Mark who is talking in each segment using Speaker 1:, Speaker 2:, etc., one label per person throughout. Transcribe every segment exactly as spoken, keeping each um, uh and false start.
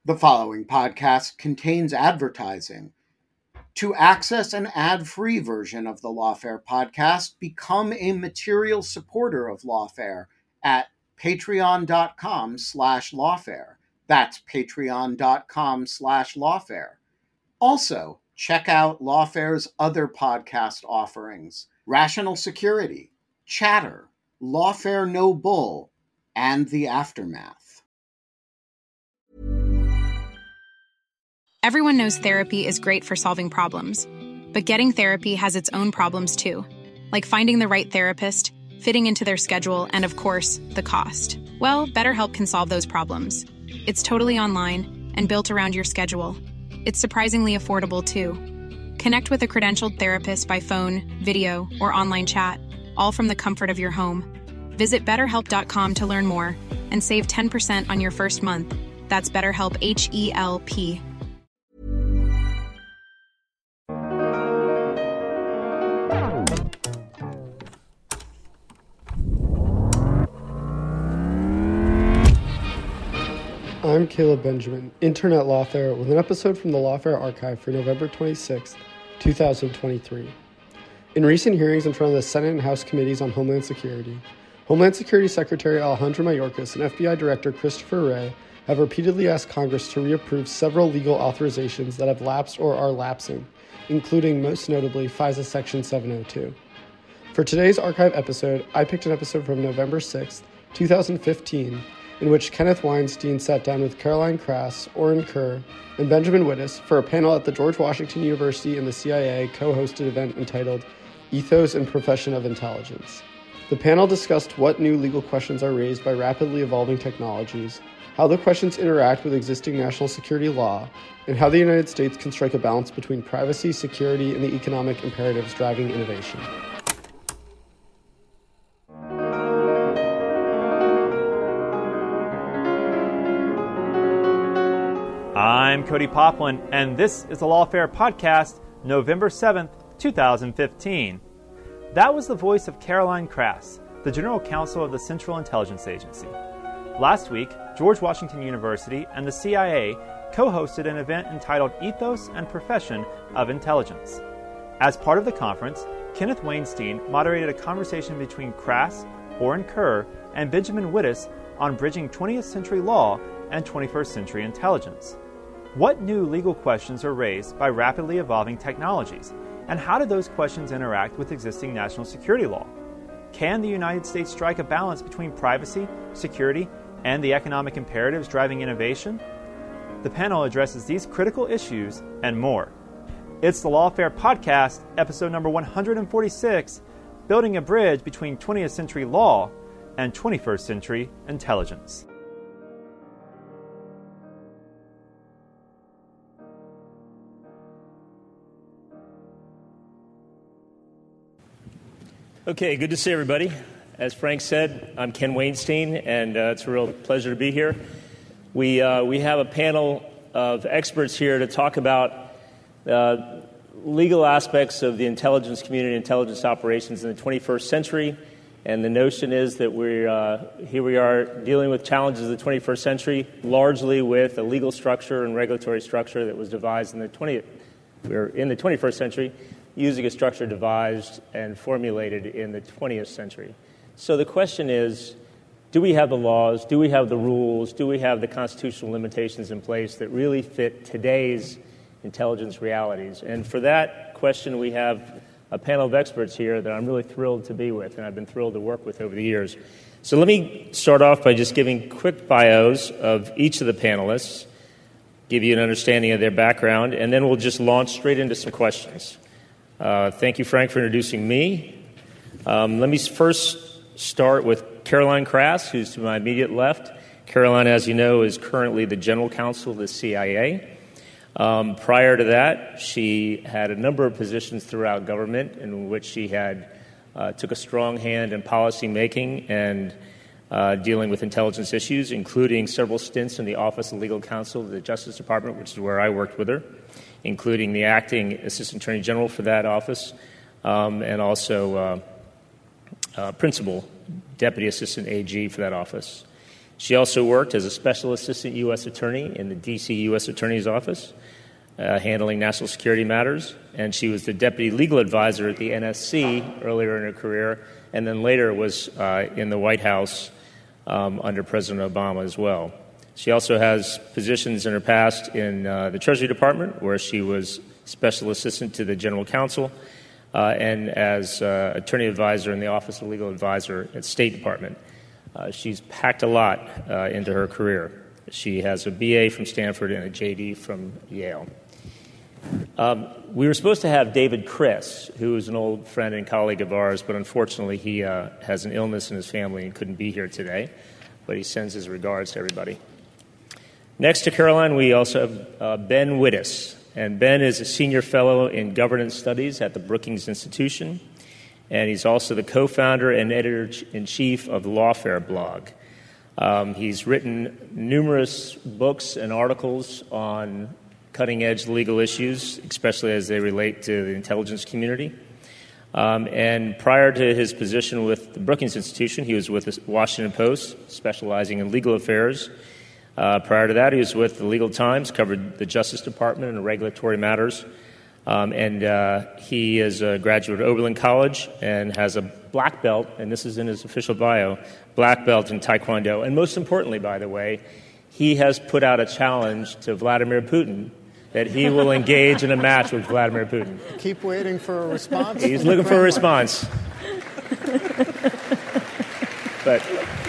Speaker 1: The following podcast contains advertising. To access an ad-free version of the Lawfare podcast, become a material supporter of Lawfare at patreon.com slash lawfare. That's patreon.com slash lawfare. Also, check out Lawfare's other podcast offerings: Rational Security, Chatter, Lawfare No Bull, and The Aftermath.
Speaker 2: Everyone knows therapy is great for solving problems, but getting therapy has its own problems too, like finding the right therapist, fitting into their schedule, and of course, the cost. Well, BetterHelp can solve those problems. It's totally online and built around your schedule. It's surprisingly affordable too. Connect with a credentialed therapist by phone, video, or online chat, all from the comfort of your home. Visit better help dot com to learn more and save ten percent on your first month. That's BetterHelp, H E L P.
Speaker 3: I'm Caleb Benjamin, intern at Lawfare, with an episode from the Lawfare archive for November twenty-sixth, twenty twenty-three. In recent hearings in front of the Senate and House Committees on Homeland Security, Homeland Security Secretary Alejandro Mayorkas and F B I Director Christopher Wray have repeatedly asked Congress to reapprove several legal authorizations that have lapsed or are lapsing, including, most notably, FISA Section seven oh two. For today's archive episode, I picked an episode from November sixth, twenty fifteen, in which Kenneth Weinstein sat down with Caroline Krass, Orin Kerr, and Benjamin Wittes for a panel at the George Washington University and the C I A co-hosted event entitled Ethos and Profession of Intelligence. The panel discussed what new legal questions are raised by rapidly evolving technologies, how the questions interact with existing national security law, and how the United States can strike a balance between privacy, security, and the economic imperatives driving innovation.
Speaker 4: I'm Cody Poplin, and this is the Lawfare Podcast, November seventh, twenty fifteen. That was the voice of Caroline Krass, the General Counsel of the Central Intelligence Agency. Last week, George Washington University and the C I A co-hosted an event entitled Ethos and Profession of Intelligence. As part of the conference, Kenneth Weinstein moderated a conversation between Krass, Orin Kerr, and Benjamin Wittes on bridging twentieth century law and twenty-first century intelligence. What new legal questions are raised by rapidly evolving technologies, and how do those questions interact with existing national security law? Can the United States strike a balance between privacy, security, and the economic imperatives driving innovation? The panel addresses these critical issues and more. It's the Lawfare Podcast, episode number one hundred forty-six, Building a Bridge Between twentieth Century Law and twenty-first Century Intelligence.
Speaker 5: Okay, good to see everybody. As Frank said, I'm Ken Weinstein, and uh, it's a real pleasure to be here. We uh, we have a panel of experts here to talk about uh, legal aspects of the intelligence community, intelligence operations in the twenty-first century. And the notion is that we're uh, here we are dealing with challenges of the twenty-first century, largely with a legal structure and regulatory structure that was devised in the twentieth. We're in the twenty-first century, using a structure devised and formulated in the twentieth century. So the question is, do we have the laws, do we have the rules, do we have the constitutional limitations in place that really fit today's intelligence realities? And for that question, we have a panel of experts here that I'm really thrilled to be with, and I've been thrilled to work with over the years. So let me start off by just giving quick bios of each of the panelists, give you an understanding of their background, and then we'll just launch straight into some questions. Uh, thank you, Frank, for introducing me. Um, let me first start with Caroline Krass, who's to my immediate left. Caroline, as you know, is currently the General Counsel of the C I A. Um, prior to that, she had a number of positions throughout government in which she had uh, took a strong hand in policy making and uh, dealing with intelligence issues, including several stints in the Office of Legal Counsel of the Justice Department, which is where I worked with her, including the acting Assistant Attorney General for that office, um, and also uh, uh, Principal Deputy Assistant A G for that office. She also worked as a special assistant U S attorney in the D C U S Attorney's Office, uh, handling national security matters, and she was the deputy legal advisor at the N S C earlier in her career, and then later was uh, in the White House um, under President Obama as well. She also has positions in her past in uh, the Treasury Department, where she was special assistant to the general counsel, uh, and as uh, attorney advisor in the Office of Legal Advisor at State Department. Uh, she's packed a lot uh, into her career. She has a B A from Stanford and a J D from Yale. Um, we were supposed to have David Criss, who is an old friend and colleague of ours, but unfortunately he uh, has an illness in his family and couldn't be here today, but he sends his regards to everybody. Next to Caroline, we also have uh, Ben Wittes, and Ben is a senior fellow in governance studies at the Brookings Institution, and he's also the co-founder and editor-in-chief of the Lawfare blog. Um, he's written numerous books and articles on cutting-edge legal issues, especially as they relate to the intelligence community. Um, and prior to his position with the Brookings Institution, he was with the Washington Post, specializing in legal affairs. Uh, prior to that, he was with the Legal Times, covered the Justice Department and regulatory matters. Um, and uh, he is a graduate of Oberlin College and has a black belt, and this is in his official bio, black belt in Taekwondo. And most importantly, by the way, he has put out a challenge to Vladimir Putin that he will engage in a match with Vladimir Putin.
Speaker 6: Keep waiting for a response.
Speaker 5: He's looking for a response. but,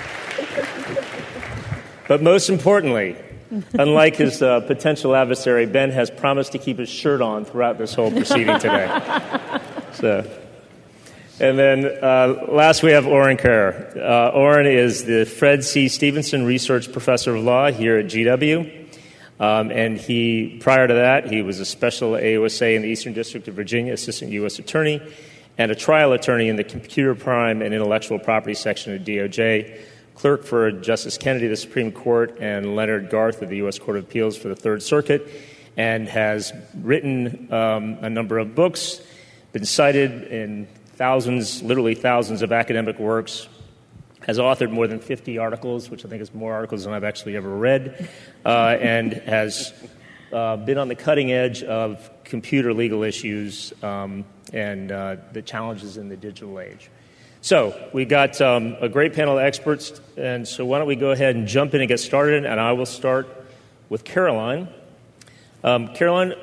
Speaker 5: but most importantly, unlike his uh, potential adversary, Ben has promised to keep his shirt on throughout this whole proceeding today. So, and then uh, last we have Oren Kerr. Uh, Oren is the Fred C. Stevenson Research Professor of Law here at G W. Um, and he, prior to that, he was a special A U S A in the Eastern District of Virginia, assistant U S attorney, and a trial attorney in the computer crime and intellectual property section of D O J. Clerk for Justice Kennedy of the Supreme Court and Leonard Garth of the U S Court of Appeals for the Third Circuit, and has written um, a number of books, been cited in thousands, literally thousands of academic works, has authored more than fifty articles, which I think is more articles than I've actually ever read, uh, and has uh, been on the cutting edge of computer legal issues um, and uh, the challenges in the digital age. So we got um, a great panel of experts, and so why don't we go ahead and jump in and get started, and I will start with Caroline. Um, Caroline,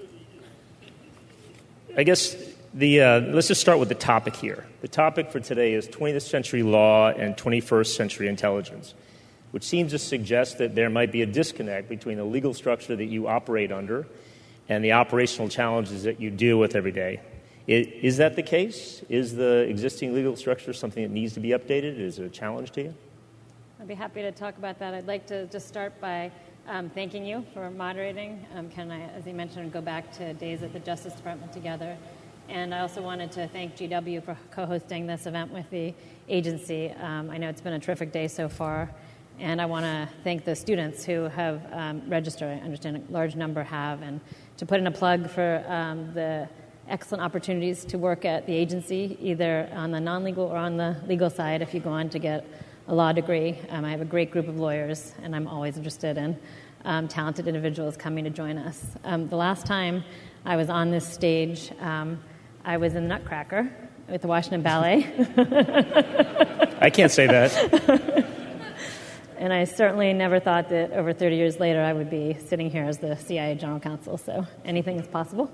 Speaker 5: I guess the uh, let's just start with the topic here. The topic for today is twentieth century law and twenty-first century intelligence, which seems to suggest that there might be a disconnect between the legal structure that you operate under and the operational challenges that you deal with every day. Is that the case? Is the existing legal structure something that needs to be updated? Is it a challenge to you?
Speaker 7: I'd be happy to talk about that. I'd like to just start by um, thanking you for moderating. Um, Ken and I, as you mentioned, go back to days at the Justice Department together. And I also wanted to thank G W for co-hosting this event with the agency. Um, I know it's been a terrific day so far. And I want to thank the students who have um, registered. I understand a large number have. And to put in a plug for um, the excellent opportunities to work at the agency, either on the non-legal or on the legal side if you go on to get a law degree. Um, I have a great group of lawyers, and I'm always interested in um, talented individuals coming to join us. Um, the last time I was on this stage, um, I was in Nutcracker with the Washington Ballet.
Speaker 5: I can't say that.
Speaker 7: And I certainly never thought that over thirty years later I would be sitting here as the C I A General Counsel, so anything is possible.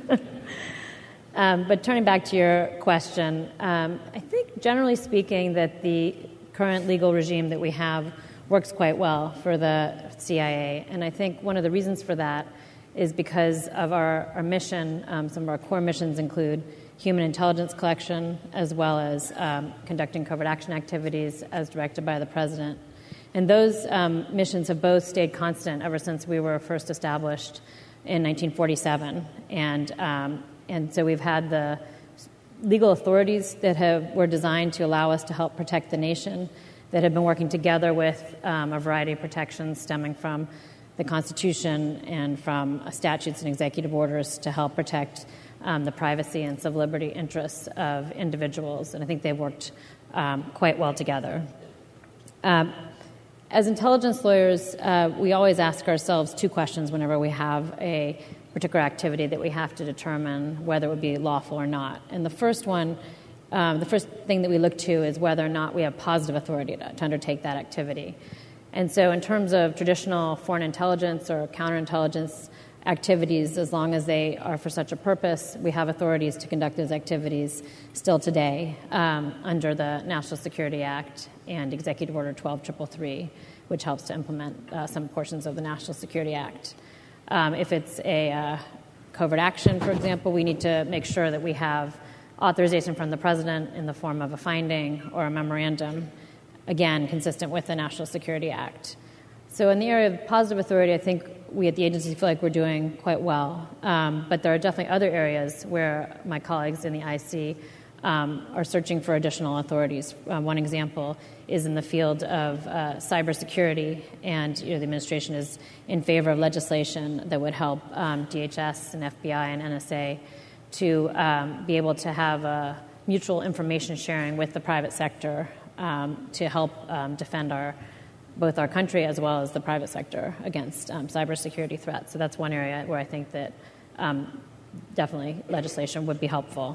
Speaker 7: Um, but turning back to your question, um, I think generally speaking that the current legal regime that we have works quite well for the C I A. And I think one of the reasons for that is because of our, our mission. Um, some of our core missions include human intelligence collection as well as um, conducting covert action activities as directed by the President. And those um, missions have both stayed constant ever since we were first established in nineteen forty-seven. And um, And so we've had the legal authorities that have were designed to allow us to help protect the nation that have been working together with um, a variety of protections stemming from the Constitution and from uh, statutes and executive orders to help protect um, the privacy and civil liberty interests of individuals. And I think they've worked um, quite well together. Um, as intelligence lawyers, uh, we always ask ourselves two questions whenever we have a particular activity that we have to determine whether it would be lawful or not. And the first one, um, the first thing that we look to is whether or not we have positive authority to, to undertake that activity. And so in terms of traditional foreign intelligence or counterintelligence activities, as long as they are for such a purpose, we have authorities to conduct those activities still today um, under the National Security Act and Executive Order twelve thirty-three, which helps to implement uh, some portions of the National Security Act. Um, if it's a uh, covert action, for example, we need to make sure that we have authorization from the president in the form of a finding or a memorandum, again, consistent with the National Security Act. So in the area of positive authority, I think we at the agency feel like we're doing quite well. Um, but there are definitely other areas where my colleagues in the I C um, are searching for additional authorities. Uh, one example is in the field of uh, cybersecurity, and you know, the administration is in favor of legislation that would help um, D H S and F B I and N S A to um, be able to have a mutual information sharing with the private sector um, to help um, defend our both our country as well as the private sector against um, cybersecurity threats. So that's one area where I think that um, definitely legislation would be helpful.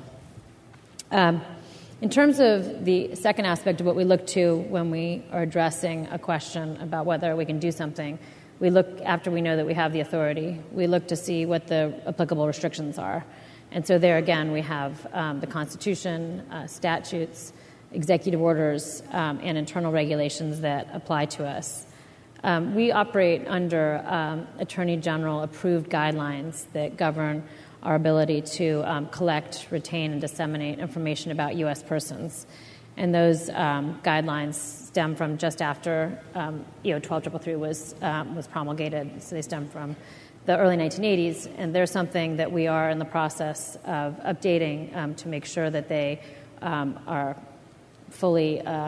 Speaker 7: Um, in terms of the second aspect of what we look to when we are addressing a question about whether we can do something, we look, after we know that we have the authority, we look to see what the applicable restrictions are. And so there again, we have um, the Constitution, uh, statutes, executive orders, um, and internal regulations that apply to us. Um, we operate under um, Attorney General approved guidelines that govern our ability to um, collect, retain, and disseminate information about U S persons. And those um, guidelines stem from just after um, E O twelve thirty-three was, um, was promulgated, so they stem from the early nineteen eighties, and they're something that we are in the process of updating um, to make sure that they um, are fully uh,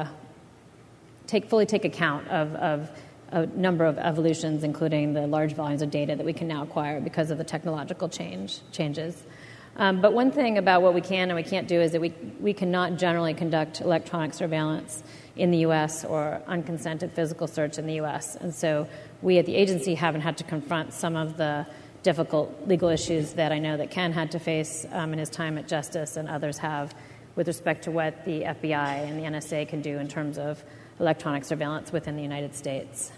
Speaker 7: take fully take account of, of a number of evolutions, including the large volumes of data that we can now acquire because of the technological change changes. Um, but one thing about what we can and we can't do is that we we cannot generally conduct electronic surveillance in the U S or unconsented physical search in the U S. And so we at the agency haven't had to confront some of the difficult legal issues that I know that Ken had to face um, in his time at Justice and others have with respect to what the F B I and the N S A can do in terms of electronic surveillance within the United States.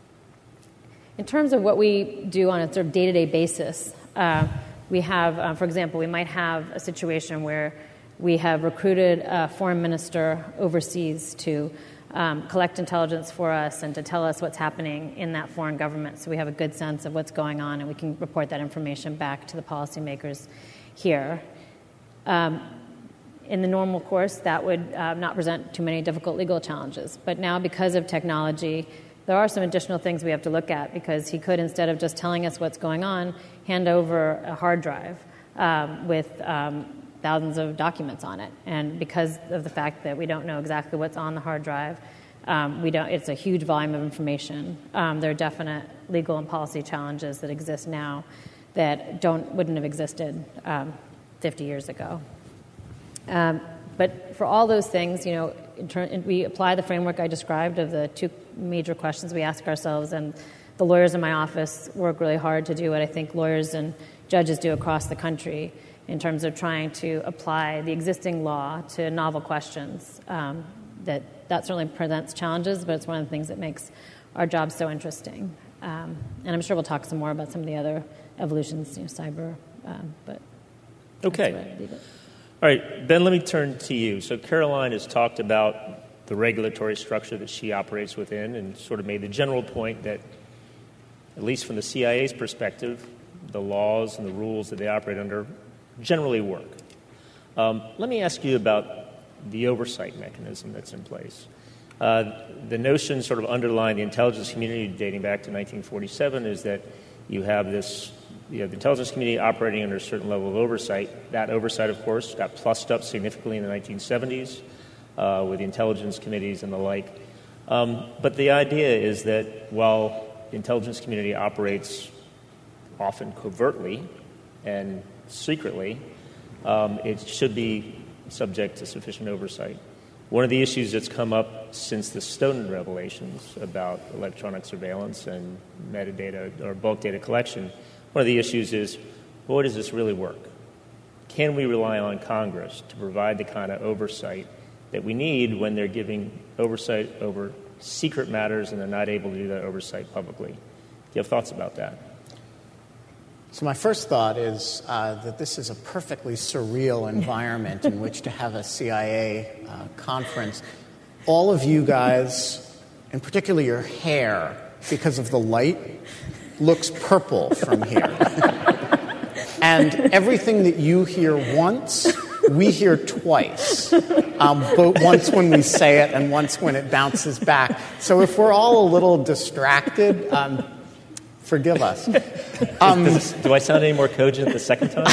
Speaker 7: In terms of what we do on a sort of day-to-day basis, uh, we have, uh, for example, we might have a situation where we have recruited a foreign minister overseas to um, collect intelligence for us and to tell us what's happening in that foreign government so we have a good sense of what's going on and we can report that information back to the policymakers here. Um, In the normal course, that would uh, not present too many difficult legal challenges. But now, because of technology, there are some additional things we have to look at because he could, instead of just telling us what's going on, hand over a hard drive um, with um, thousands of documents on it. And because of the fact that we don't know exactly what's on the hard drive, um, we don't. It's a huge volume of information. Um, there are definite legal and policy challenges that exist now that don't wouldn't have existed um, fifty years ago. Um, but for all those things, you know, in turn, we apply the framework I described of the two major questions we ask ourselves, and the lawyers in my office work really hard to do what I think lawyers and judges do across the country in terms of trying to apply the existing law to novel questions. Um, that, that certainly presents challenges, but it's one of the things that makes our job so interesting. Um, and I'm sure we'll talk some more about some of the other evolutions, you know, cyber, um, but
Speaker 5: okay.
Speaker 7: That's where I leave it.
Speaker 5: All right, Ben, let me turn to you. So Caroline has talked about the regulatory structure that she operates within and sort of made the general point that, at least from the C I A's perspective, the laws and the rules that they operate under generally work. Um, let me ask you about the oversight mechanism that's in place. Uh, the notion sort of underlying the intelligence community dating back to nineteen forty-seven is that you have this You have the intelligence community operating under a certain level of oversight. That oversight, of course, got plussed up significantly in the nineteen seventies uh, with the intelligence committees and the like. Um, but the idea is that while the intelligence community operates often covertly and secretly, um, it should be subject to sufficient oversight. One of the issues that's come up since the Snowden revelations about electronic surveillance and metadata or bulk data collection, one of the issues is, boy, does this really work? Can we rely on Congress to provide the kind of oversight that we need when they're giving oversight over secret matters and they're not able to do that oversight publicly? Do you have thoughts about that?
Speaker 6: So my first thought is uh, that this is a perfectly surreal environment in which to have a C I A uh, conference. All of you guys, and particularly your hair, because of the light, looks purple from here. And everything that you hear once, we hear twice, um, but once when we say it and once when it bounces back. So if we're all a little distracted, um, forgive us. Um,
Speaker 5: Does this, do I sound any more cogent the second time?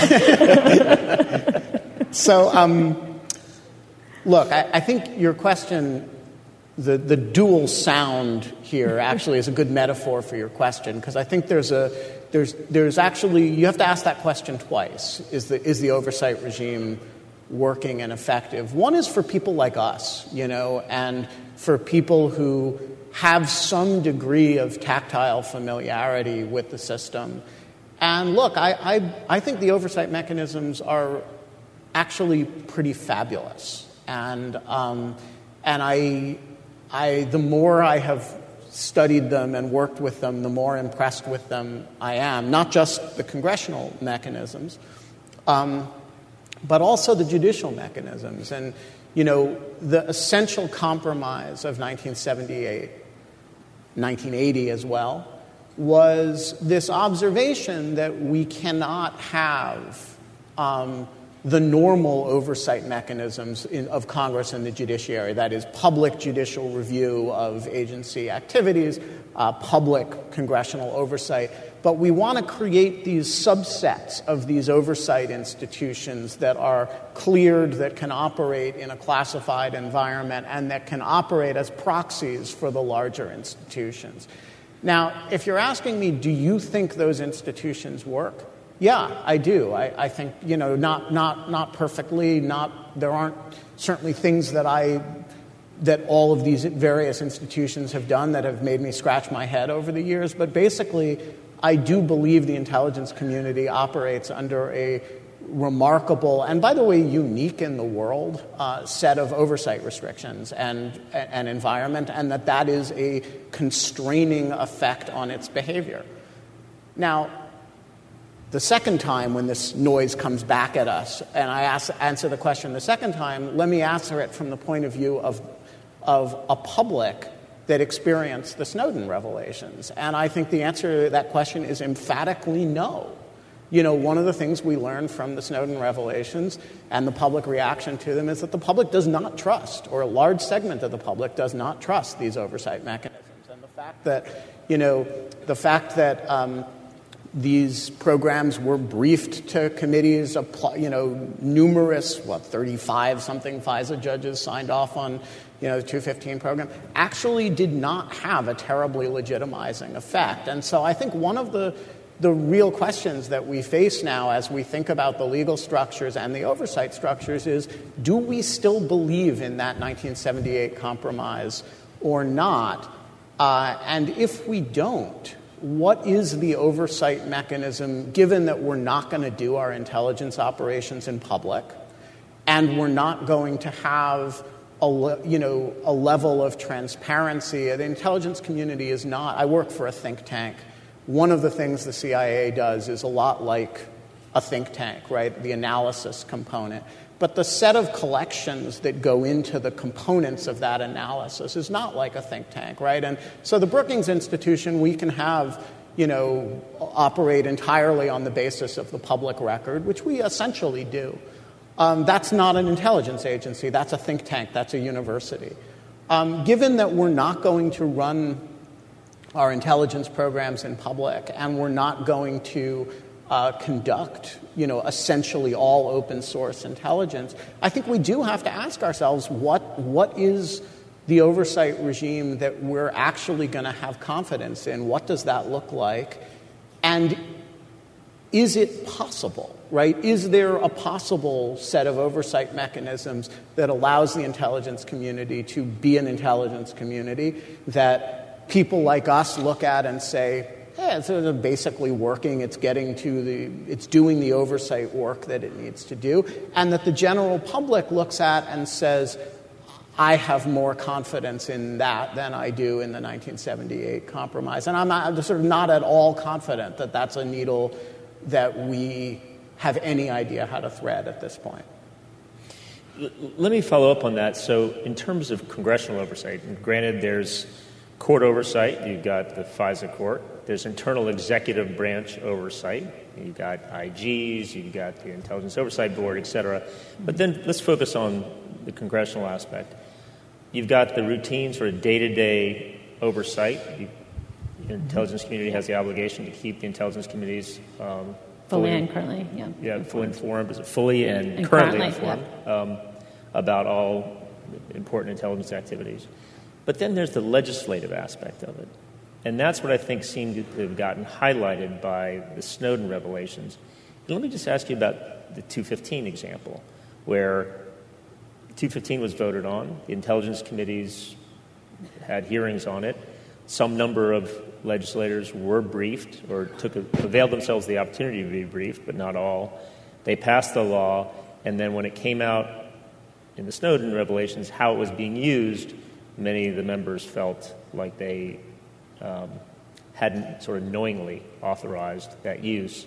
Speaker 6: so, um, look, I, I think your question, the, the dual sound here actually is a good metaphor for your question, because I think there's a there's there's actually, you have to ask that question twice. Is the is the oversight regime working and effective? One is for people like us, you know, and for people who have some degree of tactile familiarity with the system. And look, I, I, I think the oversight mechanisms are actually pretty fabulous. And um, and I, I, the more I have studied them and worked with them, the more impressed with them I am. Not just the congressional mechanisms, um, but also the judicial mechanisms. And, you know, the essential compromise of nineteen seventy-eight, nineteen eighty as well, was this observation that we cannot have um, the normal oversight mechanisms in, of Congress and the judiciary, that is, public judicial review of agency activities, uh, public congressional oversight, but we want to create these subsets of these oversight institutions that are cleared, that can operate in a classified environment, and that can operate as proxies for the larger institutions. Now, if you're asking me, do you think those institutions work? Yeah, I do. I, I think, you know, not not not perfectly, not there aren't certainly things that I that all of these various institutions have done that have made me scratch my head over the years, but basically I do believe the intelligence community operates under a remarkable, and by the way, unique in the world, uh, set of oversight restrictions and, and environment, and that that is a constraining effect on its behavior. Now, the second time when this noise comes back at us, and I ask, answer the question the second time, let me answer it from the point of view of, of a public that experienced the Snowden revelations. And I think the answer to that question is emphatically no. You know, one of the things we learned from the Snowden revelations and the public reaction to them is that the public does not trust, or a large segment of the public does not trust these oversight mechanisms. And the fact that, you know, the fact that um, these programs were briefed to committees, you know, numerous, what, thirty-five-something FISA judges signed off on, you know, the two fifteen program, actually did not have a terribly legitimizing effect. And so I think one of the The real questions that we face now as we think about the legal structures and the oversight structures is, do we still believe in that nineteen seventy-eight compromise or not? Uh, and if we don't, what is the oversight mechanism, given that we're not going to do our intelligence operations in public and we're not going to have a, le- you know, a level of transparency? The intelligence community is not. I work for a think tank. One of the things the C I A does is a lot like a think tank, right? The analysis component. But the set of collections that go into the components of that analysis is not like a think tank, right? And so the Brookings Institution, we can have, you know, operate entirely on the basis of the public record, which we essentially do. Um, that's not an intelligence agency. That's a think tank. That's a university. Um, given that we're not going to run our intelligence programs in public, and we're not going to uh, conduct, you know, essentially all open source intelligence, I think we do have to ask ourselves, what what is the oversight regime that we're actually going to have confidence in? What does that look like? And is it possible, right? Is there a possible set of oversight mechanisms that allows the intelligence community to be an intelligence community that people like us look at and say, yeah, it's basically working, it's getting to the, it's doing the oversight work that it needs to do, and that the general public looks at and says, I have more confidence in that than I do in the nineteen seventy-eight compromise. And I'm, not, I'm sort of not at all confident that that's a needle that we have any idea how to thread at this point.
Speaker 5: L- let me follow up on that. So in terms of congressional oversight, and granted there's court oversight, you've got the FISA court, there's internal executive branch oversight, you've got I Gs, you've got the Intelligence Oversight Board, et cetera. But then let's focus on the congressional aspect. You've got the routine sort of day-to-day oversight. You, the intelligence community has the obligation to keep the intelligence communities um,
Speaker 7: fully,
Speaker 5: fully
Speaker 7: and currently, yeah.
Speaker 5: Yeah, fully informed, is it fully and,
Speaker 7: and
Speaker 5: currently,
Speaker 7: currently
Speaker 5: informed
Speaker 7: yeah.
Speaker 5: um, about all important intelligence activities. But then there's the legislative aspect of it. And that's what I think seemed to have gotten highlighted by the Snowden revelations. And let me just ask you about the two fifteen example, where two fifteen was voted on. The intelligence committees had hearings on it. Some number of legislators were briefed or took a, availed themselves of the opportunity to be briefed, but not all. They passed the law, and then when it came out in the Snowden revelations how it was being used, many of the members felt like they um, hadn't sort of knowingly authorized that use.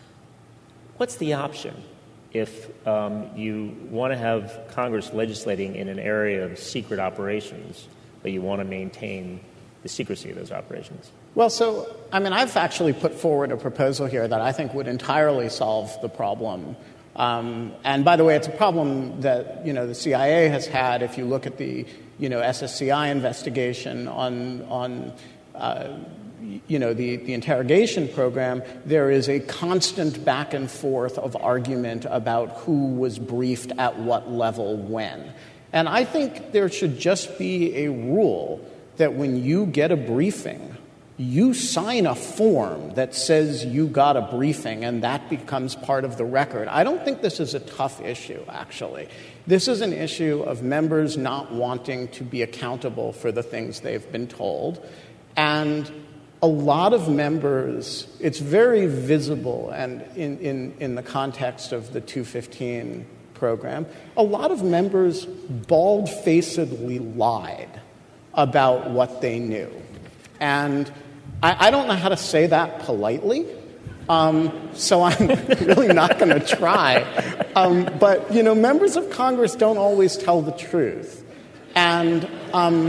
Speaker 5: What's the option if um, you want to have Congress legislating in an area of secret operations, but you want to maintain the secrecy of those operations?
Speaker 6: Well, so, I mean, I've actually put forward a proposal here that I think would entirely solve the problem. Um, and by the way, it's a problem that, you know, the C I A has had. If you look at the, you know, S S C I investigation on, on uh, you know, the, the interrogation program, there is a constant back and forth of argument about who was briefed at what level when. And I think there should just be a rule that when you get a briefing, you sign a form that says you got a briefing, and that becomes part of the record. I don't think this is a tough issue, actually. This is an issue of members not wanting to be accountable for the things they've been told. And a lot of members, it's very visible, and in, in, in the context of the two fifteen program, a lot of members bald-facedly lied about what they knew. And I, I don't know how to say that politely, um, so I'm really not going to try. Um, but, you know, members of Congress don't always tell the truth. And... Um,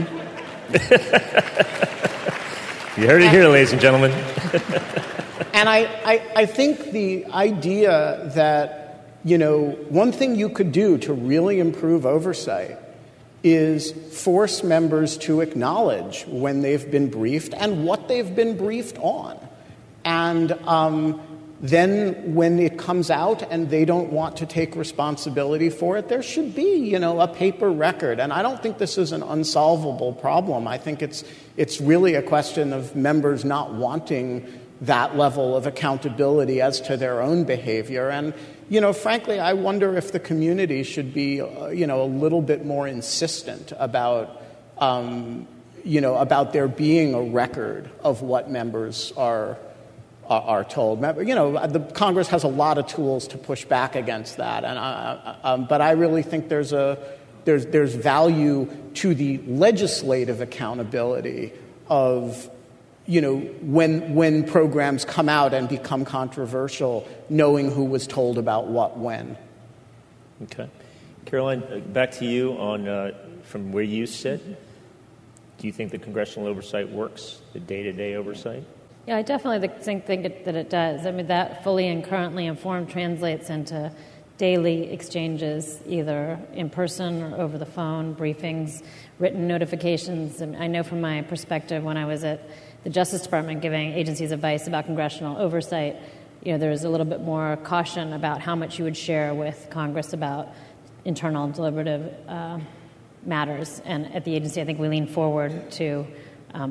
Speaker 5: You heard it here, ladies and gentlemen.
Speaker 6: And I, I, I think the idea that, you know, one thing you could do to really improve oversight is force members to acknowledge when they've been briefed and what they've been briefed on. And um, then when it comes out and they don't want to take responsibility for it, there should be, you know, a paper record. And I don't think this is an unsolvable problem. I think it's it's really a question of members not wanting that level of accountability as to their own behavior. And, you know, frankly, I wonder if the community should be, uh, you know, a little bit more insistent about, um, you know, about there being a record of what members are are told. You know, the Congress has a lot of tools to push back against that, and I, um, but I really think there's a there's there's value to the legislative accountability of, you know, when when programs come out and become controversial, knowing who was told about what when.
Speaker 5: Okay, Caroline, back to you on uh, from where you sit. Do you think the congressional oversight works, the day-to-day oversight?
Speaker 7: Yeah, I definitely think, think it, that it does. I mean, that fully and currently informed translates into daily exchanges, either in person or over the phone, briefings, written notifications. And I know from my perspective, when I was at the Justice Department giving agencies advice about congressional oversight, you know, there was a little bit more caution about how much you would share with Congress about internal deliberative uh, matters. And at the agency, I think we lean forward to um,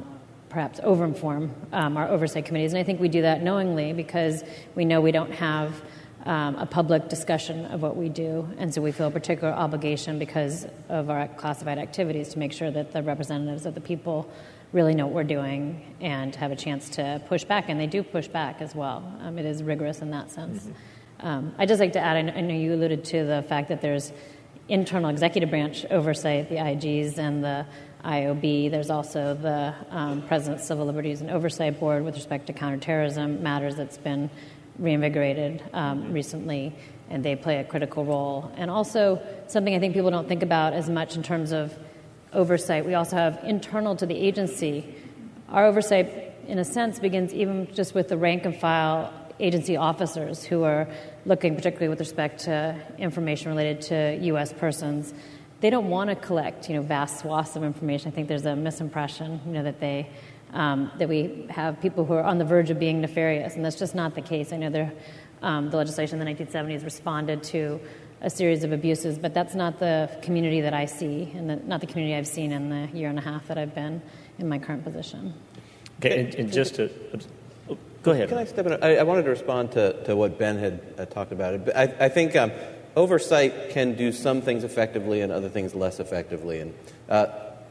Speaker 7: perhaps overinform um, our oversight committees. And I think we do that knowingly because we know we don't have um, a public discussion of what we do. And so we feel a particular obligation because of our classified activities to make sure that the representatives of the people really know what we're doing and have a chance to push back. And they do push back as well. Um, it is rigorous in that sense. Mm-hmm. Um, I'd just like to add, I know you alluded to the fact that there's internal executive branch oversight, the I Gs and the I O B. There's also the um, President's Civil Liberties and Oversight Board with respect to counterterrorism matters that's been reinvigorated um, recently, and they play a critical role. And also something I think people don't think about as much in terms of oversight, we also have internal to the agency. Our oversight, in a sense, begins even just with the rank and file agency officers who are looking particularly with respect to information related to U S persons. They don't want to collect, you know, vast swaths of information. I think there's a misimpression, you know, that they um, that we have people who are on the verge of being nefarious, and that's just not the case. I know there, um, the legislation in the nineteen seventies responded to a series of abuses, but that's not the community that I see, and the, not the community I've seen in the year and a half that I've been in my current position.
Speaker 5: Okay, and, and just to oh, go ahead.
Speaker 8: Can I step in? I, I wanted to respond to, to what Ben had uh, talked about. I, I think um, oversight can do some things effectively and other things less effectively, and uh,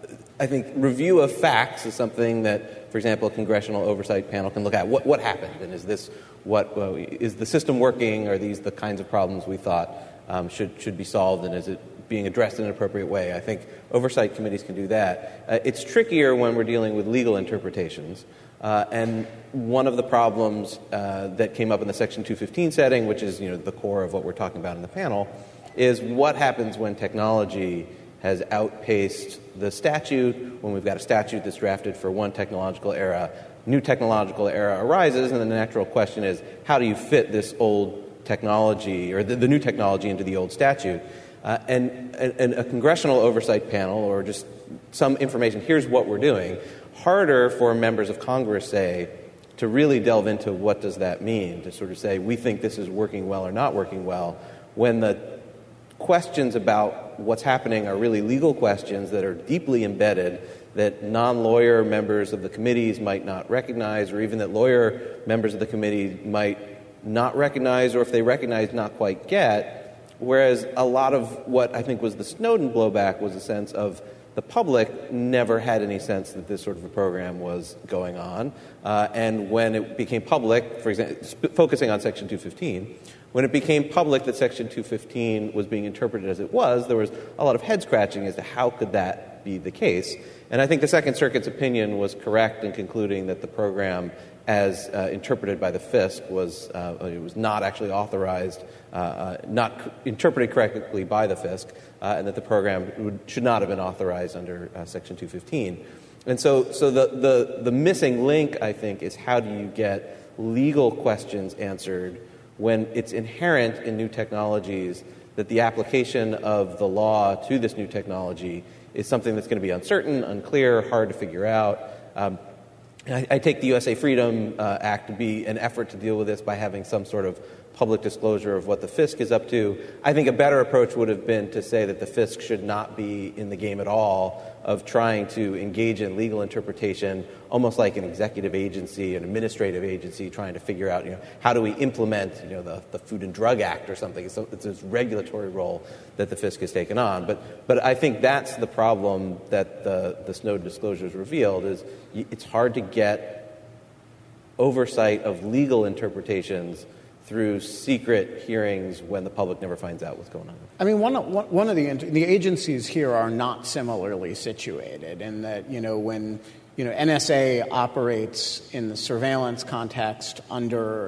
Speaker 8: I think review of facts is something that, for example, a congressional oversight panel can look at. What what happened, and is this what uh, is the system working? Are these the kinds of problems we thought um, should should be solved, and is it being addressed in an appropriate way? I think oversight committees can do that. Uh, it's trickier when we're dealing with legal interpretations. Uh, and one of the problems uh, that came up in the Section two fifteen setting, which is, you know, the core of what we're talking about in the panel, is what happens when technology has outpaced the statute, when we've got a statute that's drafted for one technological era, new technological era arises, and the natural question is, how do you fit this old technology, or the, the new technology, into the old statute? Uh, and, and a congressional oversight panel, or just some information, here's what we're doing, harder for members of Congress, say, to really delve into what does that mean, to sort of say, we think this is working well or not working well, when the questions about what's happening are really legal questions that are deeply embedded, that non-lawyer members of the committees might not recognize, or even that lawyer members of the committee might not recognize, or if they recognize, not quite get. Whereas a lot of what I think was the Snowden blowback was a sense of the public never had any sense that this sort of a program was going on. Uh, and when it became public, for example, sp- focusing on Section two fifteen, when it became public that Section two fifteen was being interpreted as it was, there was a lot of head-scratching as to how could that be the case. And I think the Second Circuit's opinion was correct in concluding that the program, as uh, interpreted by the FISC, was uh, it was not actually authorized, uh, uh, not c- interpreted correctly by the FISC, uh, and that the program would, should not have been authorized under uh, Section two fifteen. And so, so the, the, the missing link, I think, is how do you get legal questions answered when it's inherent in new technologies that the application of the law to this new technology is something that's going to be uncertain, unclear, hard to figure out. Um, I, I take the U S A Freedom uh, Act to be an effort to deal with this by having some sort of public disclosure of what the FISC is up to. I think a better approach would have been to say that the FISC should not be in the game at all of trying to engage in legal interpretation, almost like an executive agency, an administrative agency, trying to figure out, you know, how do we implement, you know, the, the Food and Drug Act or something. So it's this regulatory role that the FISC has taken on. But but I think that's the problem that the, the Snowden disclosures revealed, is it's hard to get oversight of legal interpretations through secret hearings when the public never finds out what's going on.
Speaker 6: I mean, one of, one of the the agencies here are not similarly situated in that, you know, when, you know, N S A operates in the surveillance context under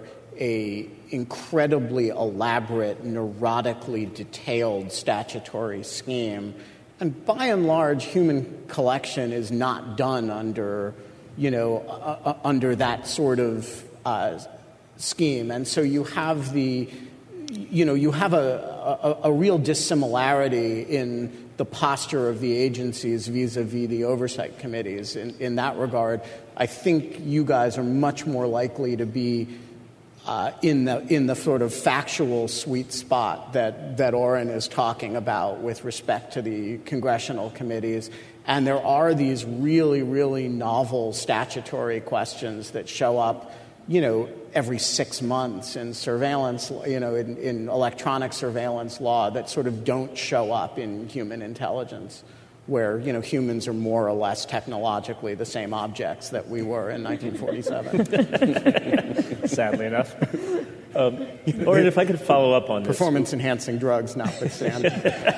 Speaker 6: a incredibly elaborate, neurotically detailed statutory scheme, and by and large, human collection is not done under, you know, uh, uh, under that sort of uh, scheme. And so you have the, you know, you have a, a, a real dissimilarity in the posture of the agencies vis-a-vis the oversight committees. In, in that regard, I think you guys are much more likely to be uh, in the in the sort of factual sweet spot that that Oren is talking about with respect to the congressional committees. And there are these really, really novel statutory questions that show up, you know, every six months in surveillance, you know, in, in electronic surveillance law that sort of don't show up in human intelligence, where, you know, humans are more or less technologically the same objects that we were in nineteen forty-seven.
Speaker 5: Sadly enough. Um, or if I could follow up on this.
Speaker 6: Performance-enhancing drugs notwithstanding.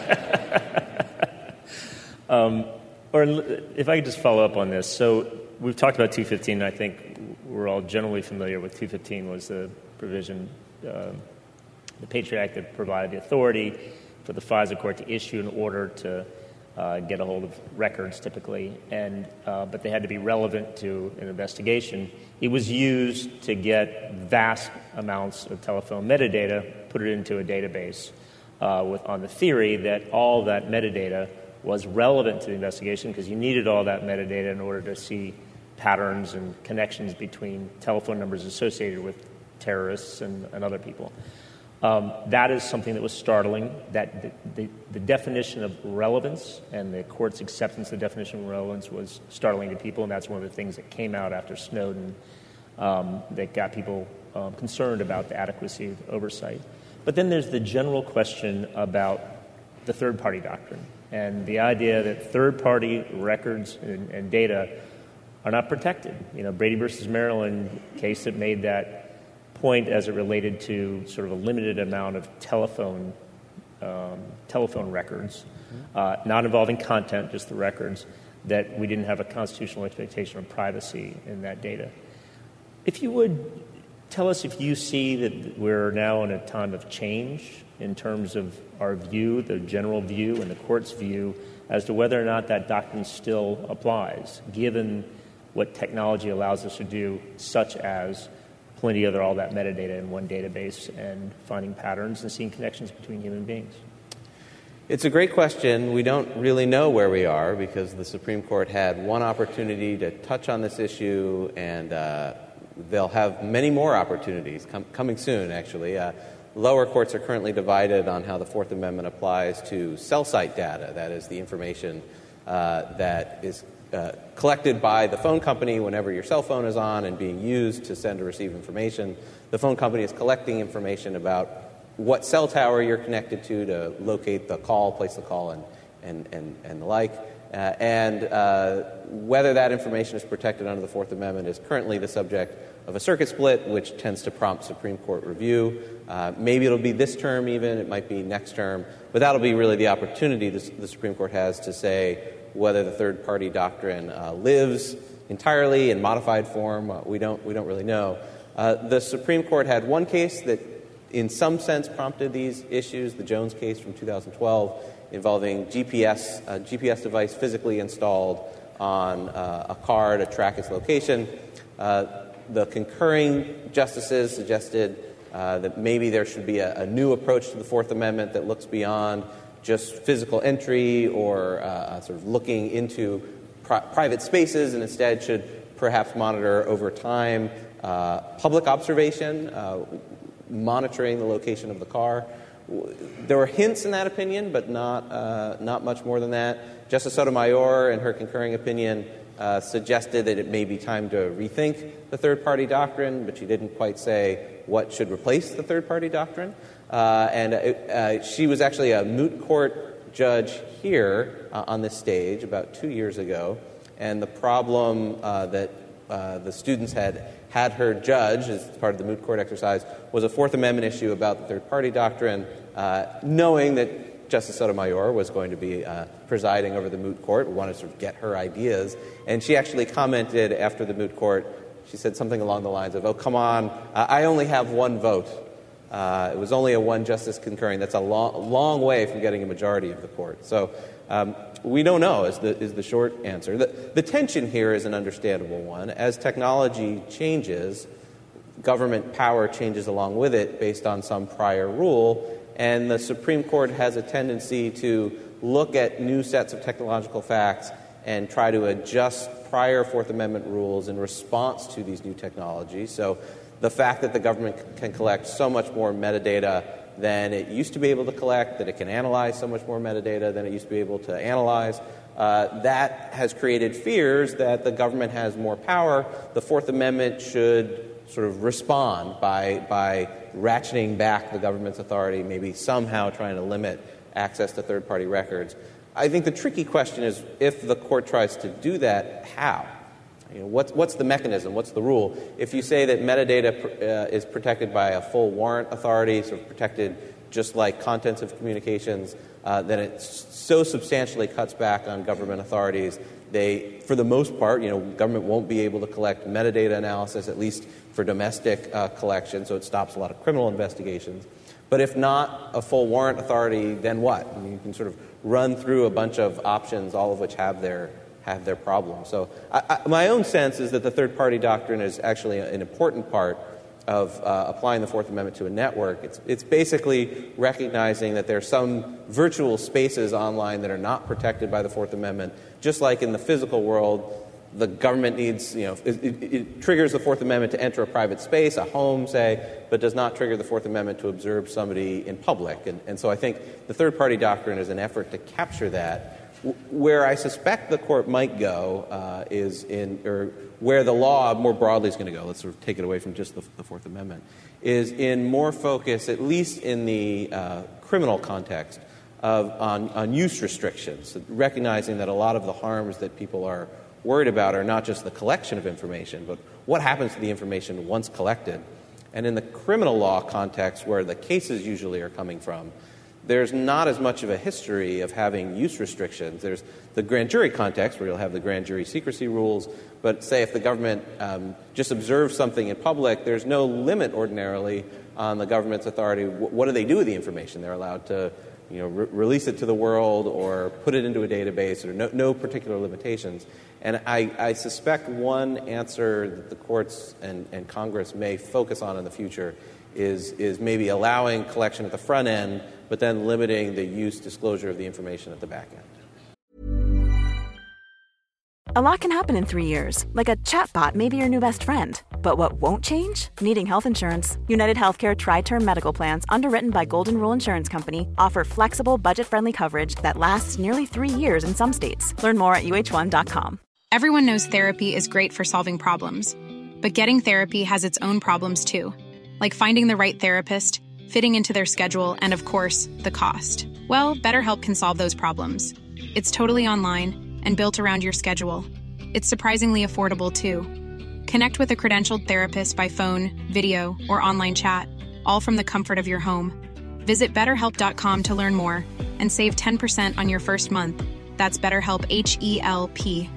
Speaker 5: um, or if I could just follow up on this. So we've talked about two fifteen, and I think we're all generally familiar with two fifteen was the provision, uh, the Patriot Act that provided the authority for the FISA court to issue an order to uh, get a hold of records, typically, and uh, but they had to be relevant to an investigation. It was used to get vast amounts of telephone metadata, put it into a database uh, with, on the theory that all that metadata was relevant to the investigation, because you needed all that metadata in order to see patterns and connections between telephone numbers associated with terrorists and, and other people. Um, that is something that was startling, that the, the, the definition of relevance and the court's acceptance of the definition of relevance was startling to people, and that's one of the things that came out after Snowden um, that got people um, concerned about the adequacy of oversight. But then there's the general question about the third-party doctrine and the idea that third-party records and, and data are not protected. You know, Brady versus Maryland case that made that point as it related to sort of a limited amount of telephone um, telephone records, uh, not involving content, just the records, that we didn't have a constitutional expectation of privacy in that data. If you would tell us if you see that we're now in a time of change in terms of our view, the general view and the court's view, as to whether or not that doctrine still applies, given what technology allows us to do, such as pulling together all that metadata in one database and finding patterns and seeing connections between human beings.
Speaker 8: It's a great question. We don't really know where we are because the Supreme Court had one opportunity to touch on this issue, and uh, they'll have many more opportunities com- coming soon, actually. Uh, lower courts are currently divided on how the Fourth Amendment applies to cell site data, that is, the information uh, that is Uh, collected by the phone company whenever your cell phone is on and being used to send or receive information. The phone company is collecting information about what cell tower you're connected to to locate the call, place the call, and and and, and the like. Uh, and uh, whether that information is protected under the Fourth Amendment is currently the subject of a circuit split, which tends to prompt Supreme Court review. Uh, maybe it'll be this term even, it might be next term, but that'll be really the opportunity this, the Supreme Court has to say whether the third-party doctrine uh, lives entirely in modified form. Uh, we don't we don't really know. Uh, the Supreme Court had one case that in some sense prompted these issues, the Jones case from two thousand twelve, involving G P S, a G P S device physically installed on uh, a car to track its location. Uh, the concurring justices suggested uh, that maybe there should be a, a new approach to the Fourth Amendment that looks beyond just physical entry or uh, sort of looking into pri- private spaces, and instead should perhaps monitor over time uh, public observation, uh, monitoring the location of the car. There were hints in that opinion, but not uh, not much more than that. Justice Sotomayor, in her concurring opinion, uh, suggested that it may be time to rethink the third-party doctrine, but she didn't quite say what should replace the third-party doctrine. Uh, and uh, she was actually a moot court judge here uh, on this stage about two years ago, and the problem uh, that uh, the students had had her judge as part of the moot court exercise was a Fourth Amendment issue about the third-party doctrine, uh, knowing that Justice Sotomayor was going to be uh, presiding over the moot court. We wanted to sort of get her ideas, and she actually commented after the moot court. She said something along the lines of, "Oh, come on, uh, I only have one vote." Uh, it was only a one-justice concurring. That's a long, long way from getting a majority of the court. So um, we don't know is the, is the short answer. The, the tension here is an understandable one. As technology changes, government power changes along with it based on some prior rule, and the Supreme Court has a tendency to look at new sets of technological facts and try to adjust prior Fourth Amendment rules in response to these new technologies. So the fact that the government can collect so much more metadata than it used to be able to collect, that it can analyze so much more metadata than it used to be able to analyze, uh, that has created fears that the government has more power. The Fourth Amendment should sort of respond by, by ratcheting back the government's authority, maybe somehow trying to limit access to third-party records. I think the tricky question is, if the court tries to do that, how? You know, what's, what's the mechanism? What's the rule? If you say that metadata uh, is protected by a full warrant authority, sort of protected just like contents of communications, uh, then it so substantially cuts back on government authorities. They, for the most part, you know, government won't be able to collect metadata analysis, at least for domestic uh, collection, so it stops a lot of criminal investigations. But if not a full warrant authority, then what? I mean, you can sort of run through a bunch of options, all of which have their have their problems. So I, I, my own sense is that the third-party doctrine is actually an important part of uh, applying the Fourth Amendment to a network. It's, it's basically recognizing that there are some virtual spaces online that are not protected by the Fourth Amendment, just like in the physical world. The government needs, you know, it, it, it triggers the Fourth Amendment to enter a private space, a home, say, but does not trigger the Fourth Amendment to observe somebody in public. And, and so I think the third-party doctrine is an effort to capture that. Where I suspect the court might go uh, is in, or where the law more broadly is going to go, let's sort of take it away from just the, the Fourth Amendment, is in more focus, at least in the uh, criminal context, of on, on use restrictions, recognizing that a lot of the harms that people are worried about are not just the collection of information, but what happens to the information once collected. And in the criminal law context, where the cases usually are coming from, there's not as much of a history of having use restrictions. There's the grand jury context, where you'll have the grand jury secrecy rules, but say if the government um, just observes something in public, there's no limit ordinarily on the government's authority. W- what do they do with the information? They're allowed to, you know, re- release it to the world or put it into a database, or no, no particular limitations. And I, I suspect one answer that the courts and, and Congress may focus on in the future is, is maybe allowing collection at the front end, but then limiting the use disclosure of the information at the back end.
Speaker 9: A lot can happen in three years, like a chatbot may be your new best friend. But what won't change? Needing health insurance. United Healthcare Tri-Term Medical Plans, underwritten by Golden Rule Insurance Company, offer flexible, budget-friendly coverage that lasts nearly three years in some states. Learn more at U H one dot com.
Speaker 2: Everyone knows therapy is great for solving problems. But getting therapy has its own problems too. Like finding the right therapist, fitting into their schedule, and of course, the cost. Well, BetterHelp can solve those problems. It's totally online and built around your schedule. It's surprisingly affordable, too. Connect with a credentialed therapist by phone, video, or online chat, all from the comfort of your home. Visit better help dot com to learn more and save ten percent on your first month. That's BetterHelp, H E L P.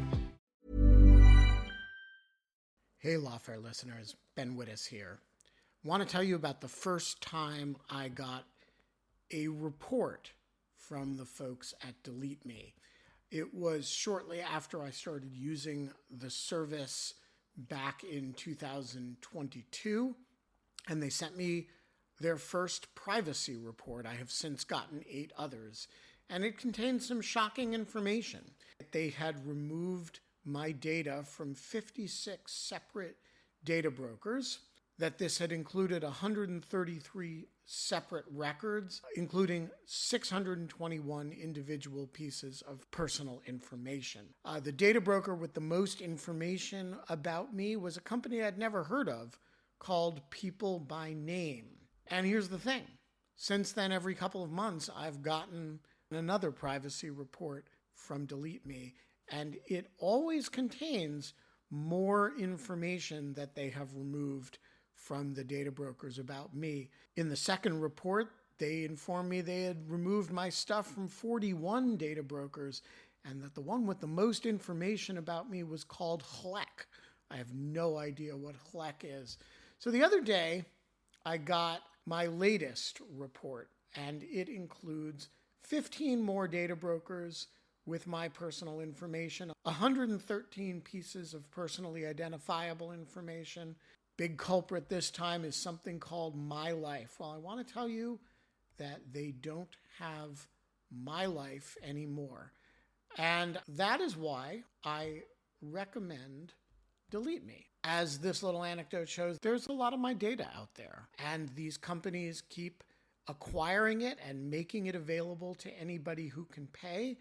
Speaker 1: Hey, Lawfare listeners, Ben Wittes here. Want to tell you about the first time I got a report from the folks at Delete Me. It was shortly after I started using the service back in two thousand twenty-two, and they sent me their first privacy report. I have since gotten eight others, and it contained some shocking information. They had removed my data from fifty-six separate data brokers, that this had included one hundred thirty-three separate records, including six hundred twenty-one individual pieces of personal information. Uh, the data broker with the most information about me was a company I'd never heard of called People by Name. And here's the thing. Since then, every couple of months, I've gotten another privacy report from Delete Me, and it always contains more information that they have removed from the data brokers about me. In the second report, they informed me they had removed my stuff from forty-one data brokers, and that the one with the most information about me was called H L E C. I have no idea what H L E C is. So the other day, I got my latest report, and it includes fifteen more data brokers with my personal information, one hundred thirteen pieces of personally identifiable information. Big culprit this time is something called My Life. Well, I want to tell you that they don't have My Life anymore. And that is why I recommend Delete Me. As this little anecdote shows, there's a lot of my data out there, and these companies keep acquiring it and making it available to anybody who can pay.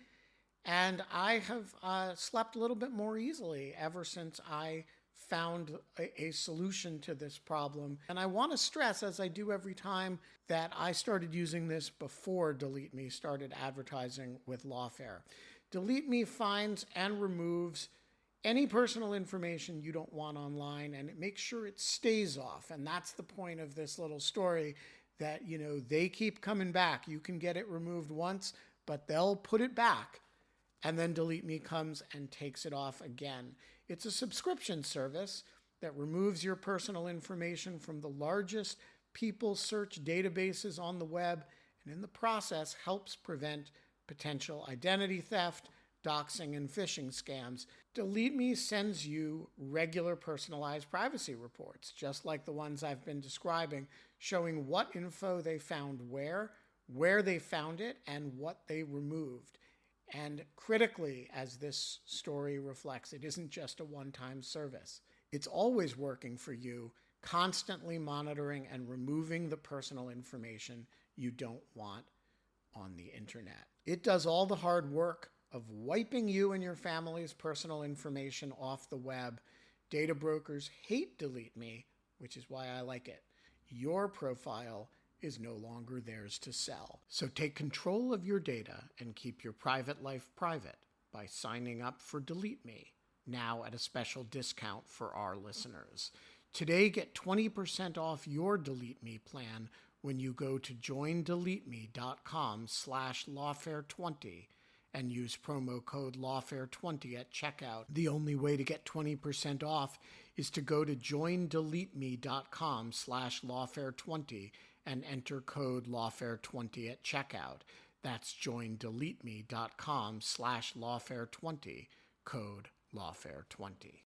Speaker 1: And I have uh, slept a little bit more easily ever since I found a, a solution to this problem. And I want to stress, as I do every time, that I started using this before Delete Me started advertising with Lawfare. Delete Me finds and removes any personal information you don't want online, and it makes sure it stays off. And that's the point of this little story, that, you know, they keep coming back. You can get it removed once, but they'll put it back. And then Delete Me comes and takes it off again. It's a subscription service that removes your personal information from the largest people search databases on the web, and in the process helps prevent potential identity theft, doxing, and phishing scams. Delete Me sends you regular personalized privacy reports, just like the ones I've been describing, showing what info they found where, where they found it, and what they removed. And critically, as this story reflects, it isn't just a one-time service. It's always working for you, constantly monitoring and removing the personal information you don't want on the internet. It does all the hard work of wiping you and your family's personal information off the web. Data brokers hate Delete Me, which is why I like it. Your profile is no longer theirs to sell. So take control of your data and keep your private life private by signing up for Delete Me, now at a special discount for our listeners. Today, get twenty percent off your Delete Me plan when you go to joindeleteme.com slash lawfare20 and use promo code lawfare twenty at checkout. The only way to get twenty percent off is to go to joindeleteme.com slash lawfare20 and enter code lawfare twenty at checkout. That's joindeleteme.com slash lawfare20, code lawfare twenty.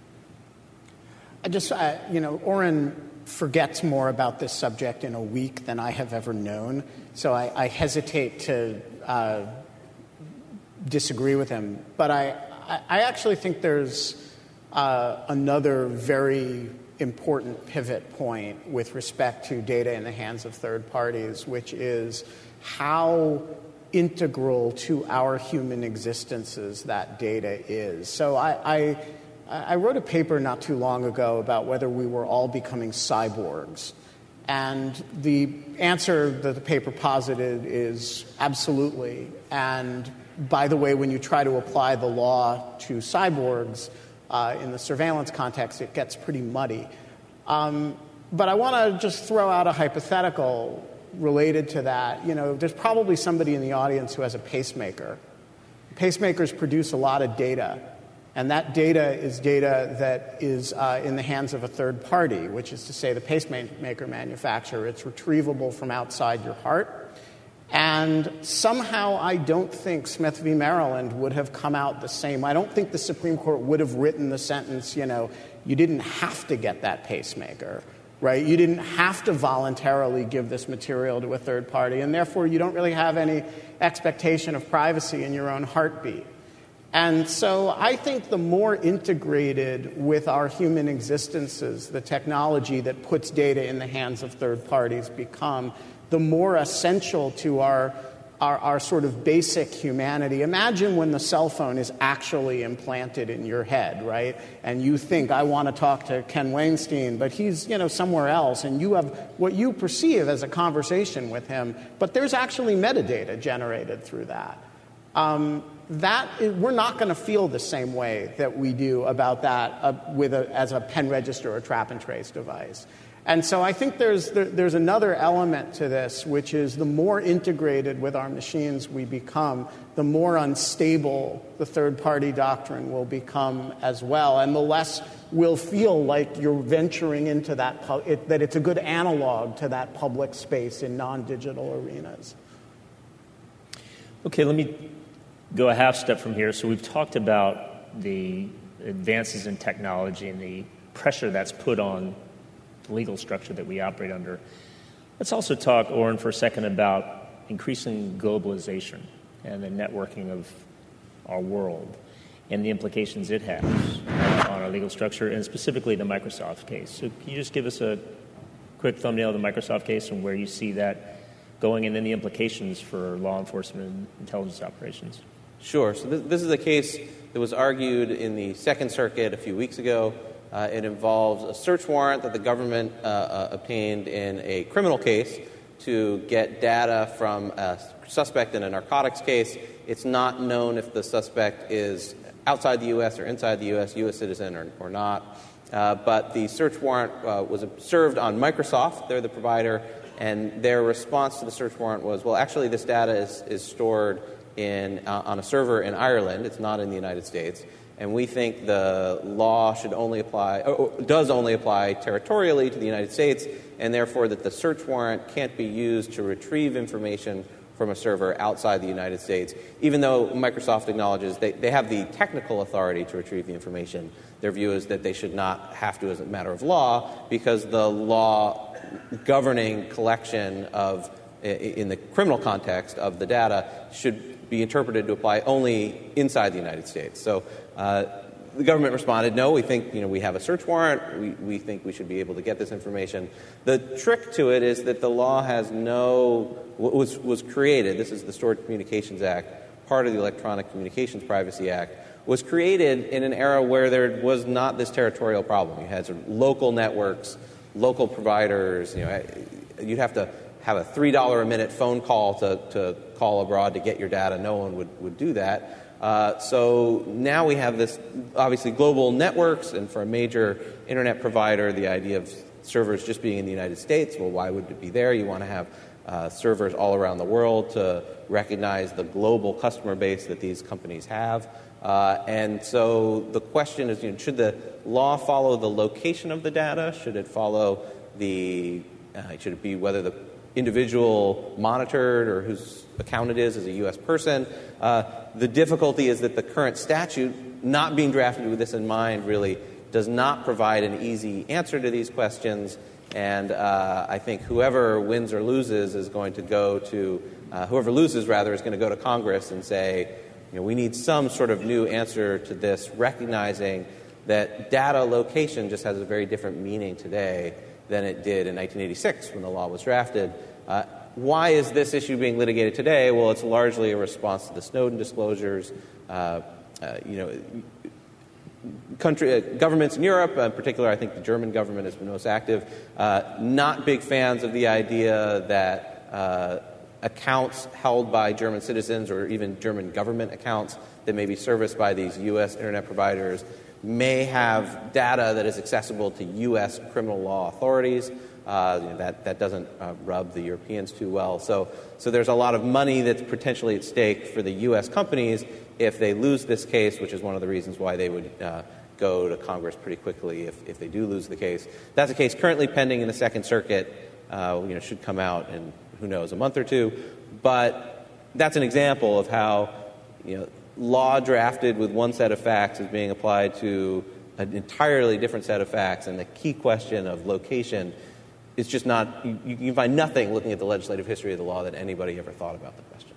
Speaker 6: I just, uh, you know, Oren forgets more about this subject in a week than I have ever known, so I, I hesitate to uh, disagree with him. But I, I actually think there's uh, another very important pivot point with respect to data in the hands of third parties, which is how integral to our human existences that data is. So I, I, I wrote a paper not too long ago about whether we were all becoming cyborgs. And the answer that the paper posited is absolutely. And by the way, when you try to apply the law to cyborgs, Uh, in the surveillance context, it gets pretty muddy. Um, but I want to just throw out a hypothetical related to that. You know, there's probably somebody in the audience who has a pacemaker. Pacemakers produce a lot of data, and that data is data that is uh, in the hands of a third party, which is to say the pacemaker manufacturer. It's retrievable from outside your heart. And somehow I don't think Smith v. Maryland would have come out the same. I don't think the Supreme Court would have written the sentence, you know, you didn't have to get that pacemaker, right? You didn't have to voluntarily give this material to a third party, and therefore you don't really have any expectation of privacy in your own heartbeat. And so I think the more integrated with our human existences the technology that puts data in the hands of third parties become, the more essential to our, our, our sort of basic humanity. Imagine when the cell phone is actually implanted in your head, right? And you think, I want to talk to Ken Weinstein, but he's, you know, somewhere else, and you have what you perceive as a conversation with him, but there's actually metadata generated through that. Um, that is, we're not going to feel the same way that we do about that uh, with a, as a pen register or trap and trace device. And so I think there's there, there's another element to this, which is the more integrated with our machines we become, the more unstable the third-party doctrine will become as well, and the less we'll feel like you're venturing into that, it, that it's a good analog to that public space in non-digital arenas.
Speaker 5: Okay, let me go a half step from here. So we've talked about the advances in technology and the pressure that's put on the legal structure that we operate under. Let's also talk, Oren, for a second about increasing globalization and the networking of our world and the implications it has on our legal structure, and specifically the Microsoft case. So can you just give us a quick thumbnail of the Microsoft case and where you see that going, and then the implications for law enforcement and intelligence operations?
Speaker 8: Sure. So this, this is a case that was argued in the Second Circuit a few weeks ago. Uh, it involves a search warrant that the government uh, uh, obtained in a criminal case to get data from a suspect in a narcotics case. It's not known if the suspect is outside the U S or inside the U S, U S citizen or, or not. Uh, but the search warrant uh, was served on Microsoft. They're the provider. And their response to the search warrant was, well, actually, this data is, is stored in, uh, on a server in Ireland. It's not in the United States. And we think the law should only apply, or does only apply territorially to the United States, and therefore that the search warrant can't be used to retrieve information from a server outside the United States, even though Microsoft acknowledges they, they have the technical authority to retrieve the information. Their view is that they should not have to as a matter of law, because the law governing collection of, in the criminal context of the data, should be interpreted to apply only inside the United States. So uh, the government responded, no, we think you know we have a search warrant. We, we think we should be able to get this information. The trick to it is that the law has no, was, was created, this is the Stored Communications Act, part of the Electronic Communications Privacy Act, was created in an era where there was not this territorial problem. You had sort of local networks, local providers, you know, you'd have to have a three dollars a minute phone call to, to call abroad to get your data. No one would, would do that. Uh, so now we have this, obviously, global networks, and for a major internet provider, the idea of servers just being in the United States, well, why would it be there? You want to have uh, servers all around the world to recognize the global customer base that these companies have. Uh, and so the question is, you know, should the law follow the location of the data? Should it follow the, uh, should it be whether the individual monitored or whose account it is as a U S person? Uh, the difficulty is that the current statute, not being drafted with this in mind, really does not provide an easy answer to these questions. And uh, I think whoever wins or loses is going to go to, uh, whoever loses, rather, is going to go to Congress and say, you know, we need some sort of new answer to this, recognizing that data location just has a very different meaning today than it did in nineteen eighty-six when the law was drafted. Uh, why is this issue being litigated today? Well, it's largely a response to the Snowden disclosures. Uh, uh, you know, country uh, governments in Europe, in particular, I think the German government has been most active, uh, not big fans of the idea that uh, accounts held by German citizens or even German government accounts that may be serviced by these U S internet providers may have data that is accessible to U S criminal law authorities. Uh, you know, that, that doesn't uh, rub the Europeans too well. So, so there's a lot of money that's potentially at stake for the U S companies if they lose this case, which is one of the reasons why they would uh, go to Congress pretty quickly if, if they do lose the case. That's a case currently pending in the Second Circuit. Uh, you know, should come out in, who knows, a month or two. But that's an example of how, you know, law drafted with one set of facts is being applied to an entirely different set of facts, and the key question of location is just not, you, you can find nothing looking at the legislative history of the law that anybody ever thought about the question.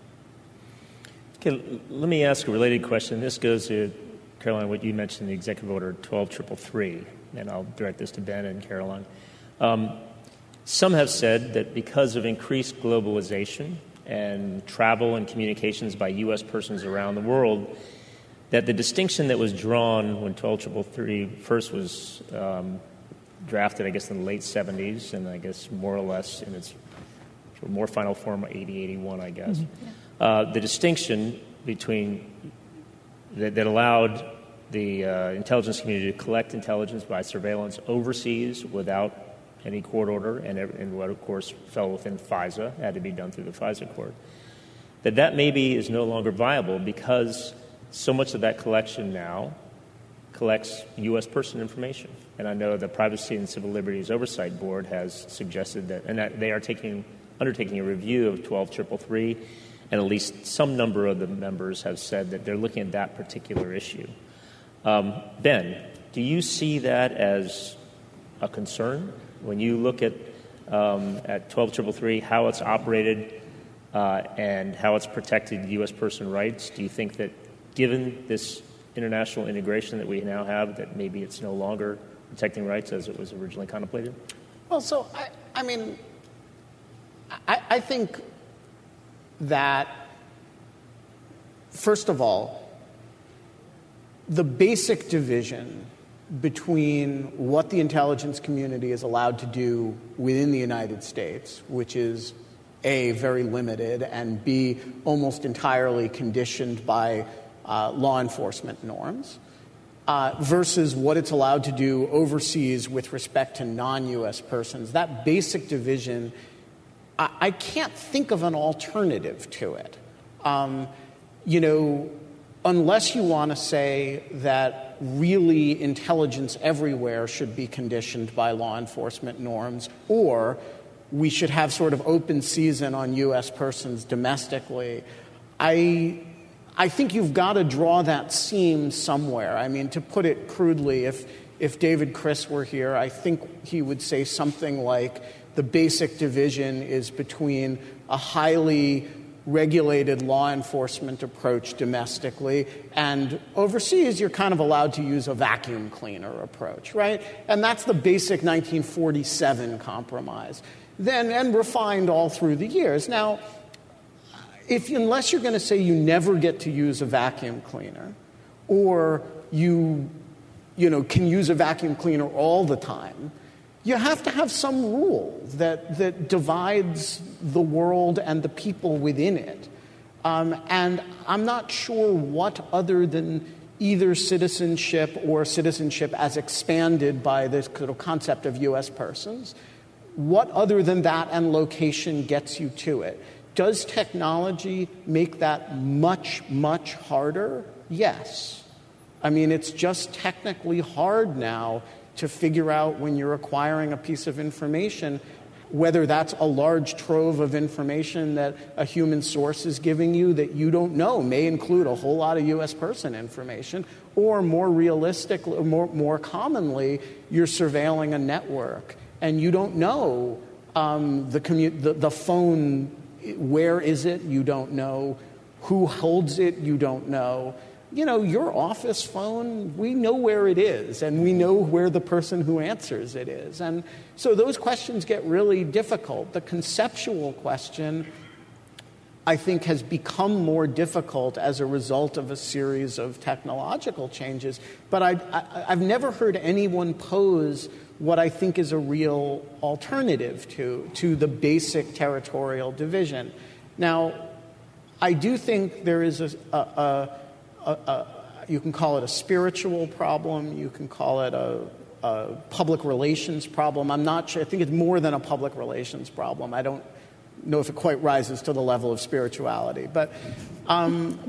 Speaker 5: Okay, let me ask a related question. This goes to, Caroline, what you mentioned, the Executive Order twelve thirty-three, and I'll direct this to Ben and Caroline. Um, some have said that because of increased globalization and travel and communications by U S persons around the world, that the distinction that was drawn when twelve thirty-three first was um, drafted, I guess, in the late seventies, and I guess more or less in its more final form, eighty, eighty-one, I guess, mm-hmm. uh, the distinction between that, that allowed the uh, intelligence community to collect intelligence by surveillance overseas without any court order, and, and what, of course, fell within FISA, had to be done through the FISA court, that that maybe is no longer viable because so much of that collection now collects U S person information. And I know the Privacy and Civil Liberties Oversight Board has suggested that, and that they are taking, undertaking a review of twelve thirty-three, and at least some number of the members have said that they're looking at that particular issue. Um, Ben, do you see that as a concern when you look at um, at twelve thirty-three, how it's operated uh, and how it's protected U S person rights? Do you think that given this international integration that we now have, that maybe it's no longer protecting rights as it was originally contemplated?
Speaker 6: Well, so, I, I mean, I, I think that, first of all, the basic division between what the intelligence community is allowed to do within the United States, which is A, very limited, and B, almost entirely conditioned by uh, law enforcement norms, uh, versus what it's allowed to do overseas with respect to non-U S persons. That basic division, I, I can't think of an alternative to it. Um, you know, unless you want to say that really intelligence everywhere should be conditioned by law enforcement norms, or we should have sort of open season on U S persons domestically, I, I think you've got to draw that seam somewhere. I mean, to put it crudely, if, if David Criss were here, I think he would say something like the basic division is between a highly regulated law enforcement approach domestically, and overseas you're kind of allowed to use a vacuum cleaner approach, right? And that's the basic nineteen forty-seven compromise, then and refined all through the years. Now, if unless you're going to say you never get to use a vacuum cleaner, or you, you know, can use a vacuum cleaner all the time, you have to have some rule that, that divides the world and the people within it. Um, and I'm not sure what other than either citizenship or citizenship as expanded by this sort of concept of U S persons, what other than that and location gets you to it? Does technology make that much, much harder? Yes. I mean, it's just technically hard now to figure out when you're acquiring a piece of information, whether that's a large trove of information that a human source is giving you that you don't know, may include a whole lot of U S person information, or more realistically, more, more commonly, you're surveilling a network and you don't know um, the, commu- the, the phone, where is it? You don't know. Who holds it? You don't know. You know, your office phone, we know where it is, and we know where the person who answers it is. And so those questions get really difficult. The conceptual question, I think, has become more difficult as a result of a series of technological changes. But I, I, I've never heard anyone pose what I think is a real alternative to, to the basic territorial division. Now, I do think there is a, a, a A, a, you can call it a spiritual problem. You can call it a, a public relations problem. I'm not sure. I think it's more than a public relations problem. I don't know if it quite rises to the level of spirituality. But um,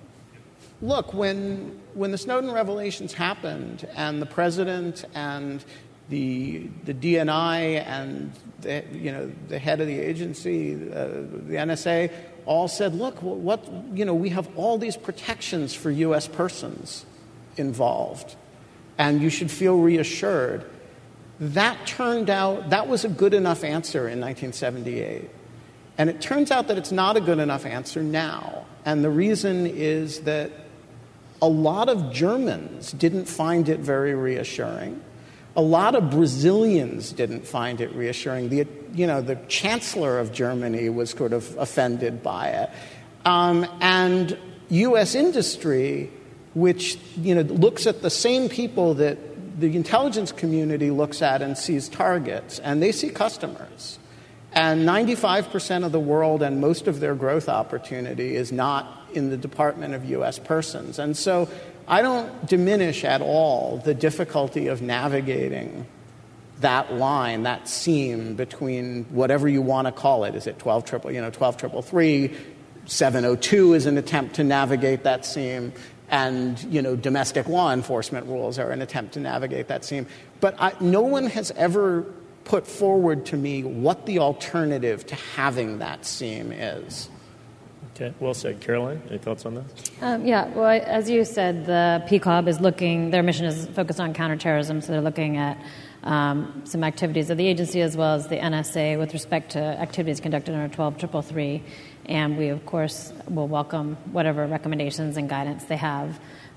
Speaker 6: look, when when the Snowden revelations happened, and the president and the the D N I and the, you know the head of the agency, uh, the N S A, all said, look, what, you know, we have all these protections for U S persons involved, and you should feel reassured. That turned out, that was a good enough answer in nineteen seventy-eight. And it turns out that it's not a good enough answer now. And the reason is that a lot of Germans didn't find it very reassuring. A lot of Brazilians didn't find it reassuring. The, you know, the chancellor of Germany was sort of offended by it. Um, and U S industry, which, you know, looks at the same people that the intelligence community looks at and sees targets, and they see customers. And ninety-five percent of the world and most of their growth opportunity is not in the Department of U S persons. And so I don't diminish at all the difficulty of navigating that line, that seam between whatever you want to call it. Is it twelve triple, you know, twelve triple three, seven oh two is an attempt to navigate that seam, and, you know, domestic law enforcement rules are an attempt to navigate that seam. But I, no one has ever put forward to me what the alternative to having that seam is.
Speaker 5: Okay, well said. Caroline, any thoughts on that?
Speaker 7: Um, yeah, well, as you said, the P C O B is looking, their mission is focused on counterterrorism, so they're looking at um, some activities of the agency as well as the N S A with respect to activities conducted under twelve triple three. And we, of course, will welcome whatever recommendations and guidance they have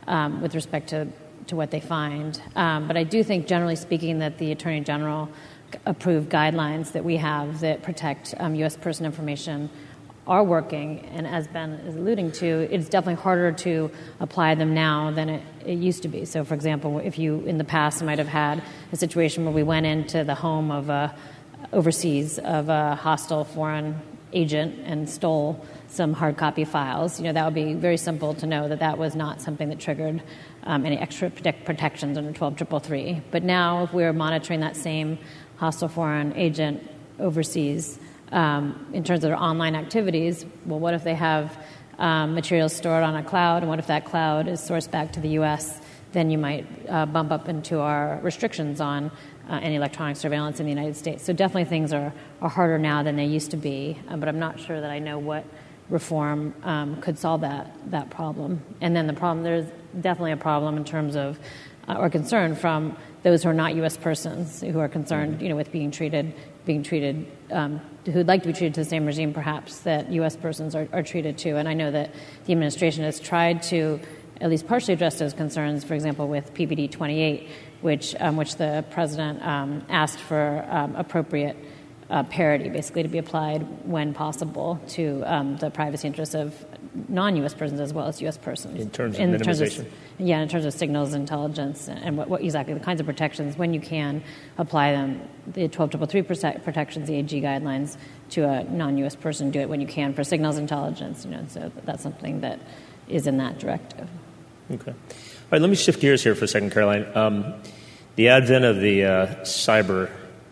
Speaker 7: um, with respect to, to what they find. Um, but I do think, generally speaking, that the Attorney General approved guidelines that we have that protect um, U S person information are working, and as Ben is alluding to, it's definitely harder to apply them now than it, it used to be. So, for example, if you in the past might have had a situation where we went into the home of a overseas of a hostile foreign agent and stole some hard copy files, you know, that would be very simple to know that that was not something that triggered um, any extra protect protections under twelve three three. But now, if we're monitoring that same hostile foreign agent overseas, Um, in terms of their online activities, well, what if they have um, materials stored on a cloud, and what if that cloud is sourced back to the U S? Then you might uh, bump up into our restrictions on uh, any electronic surveillance in the United States. So definitely things are, are harder now than they used to be, uh, but I'm not sure that I know what reform um, could solve that, that problem. And then the problem, there's definitely a problem in terms of, uh, or concern from those who are not U S persons, who are concerned, you know, with being treated, being treated, um, who'd like to be treated to the same regime, perhaps, that U S persons are, are treated to. And I know that the administration has tried to at least partially address those concerns, for example, with P B D twenty-eight, which, um, which the president um, asked for um, appropriate uh, parity, basically, to be applied when possible to um, the privacy interests of non-U S persons as well as U S persons.
Speaker 5: In terms of
Speaker 7: in
Speaker 5: minimization?
Speaker 7: Terms of, yeah, in terms of signals intelligence and what, what exactly the kinds of protections, when you can apply them, the twelve three three protections, the A G guidelines, to a non-U S person, do it when you can for signals intelligence. You know, so that's something that is in that directive.
Speaker 5: Okay. All right, let me shift gears here for a second, Caroline. Um, the advent of the uh, cyber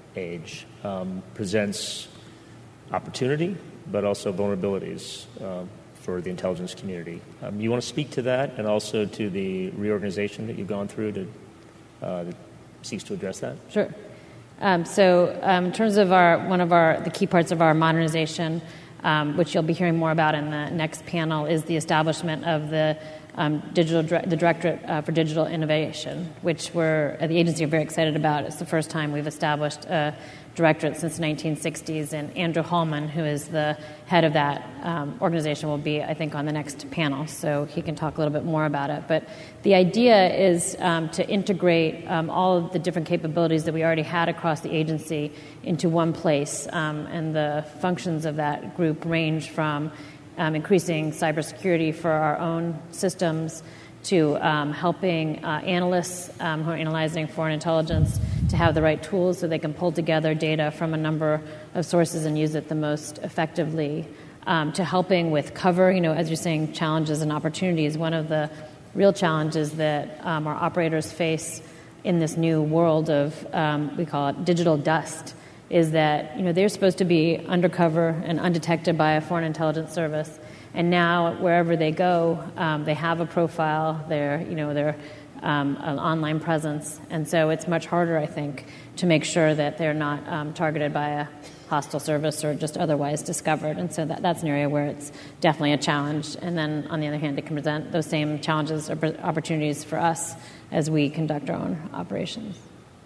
Speaker 5: age um, presents opportunity, but also vulnerabilities uh, for the intelligence community. Um, you want to speak to that, and also to the reorganization that you've gone through to uh, that seeks to address that?
Speaker 7: Sure. Um, so, um, in terms of our one of our the key parts of our modernization, um, which you'll be hearing more about in the next panel, is the establishment of the um, digital the Directorate uh, for Digital Innovation, which we're at the agency are very excited about. It's the first time we've established a directorate since the nineteen sixties, and Andrew Hallman, who is the head of that um, organization, will be, I think, on the next panel, so he can talk a little bit more about it. But the idea is um, to integrate um, all of the different capabilities that we already had across the agency into one place, um, and the functions of that group range from um, increasing cybersecurity for our own systems to um, helping uh, analysts um, who are analyzing foreign intelligence to have the right tools so they can pull together data from a number of sources and use it the most effectively, um, to helping with cover, you know, as you're saying, challenges and opportunities. One of the real challenges that um, our operators face in this new world of, um, we call it digital dust, is that, you know, they're supposed to be undercover and undetected by a foreign intelligence service. And now, wherever they go, um, they have a profile. They're, you know, they're um, an online presence, and so it's much harder, I think, to make sure that they're not um, targeted by a hostile service or just otherwise discovered. And so that, that's an area where it's definitely a challenge. And then, on the other hand, it can present those same challenges or opportunities for us as we conduct our own operations.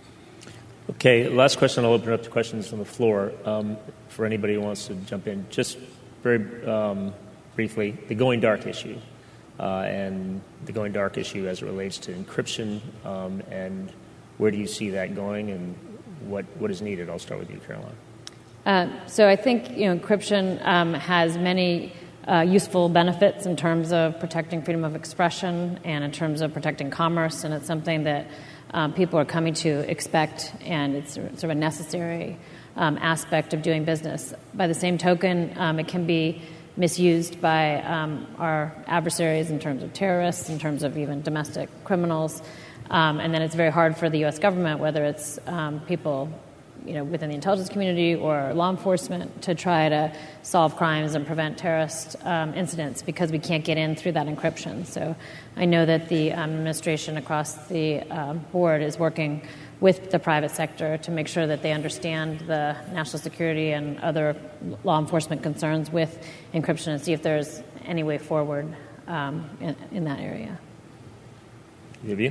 Speaker 5: Okay, last question. I'll open it up to questions from the floor um, for anybody who wants to jump in. Just very. Um, Briefly, the going dark issue uh, and the going dark issue as it relates to encryption, um, and where do you see that going, and what, what is needed? I'll start with you, Caroline.
Speaker 7: Uh, so I think, you know, encryption um, has many uh, useful benefits in terms of protecting freedom of expression and in terms of protecting commerce, and it's something that um, people are coming to expect, and it's sort of a necessary um, aspect of doing business. By the same token, um, it can be misused by um, our adversaries in terms of terrorists, in terms of even domestic criminals. Um, and then it's very hard for the U S government, whether it's um, people, you know, within the intelligence community or law enforcement, to try to solve crimes and prevent terrorist um, incidents because we can't get in through that encryption. So I know that the um, administration across the um, board is working with the private sector to make sure that they understand the national security and other law enforcement concerns with encryption and see if there's any way forward um, in, in that area.
Speaker 5: Vivian?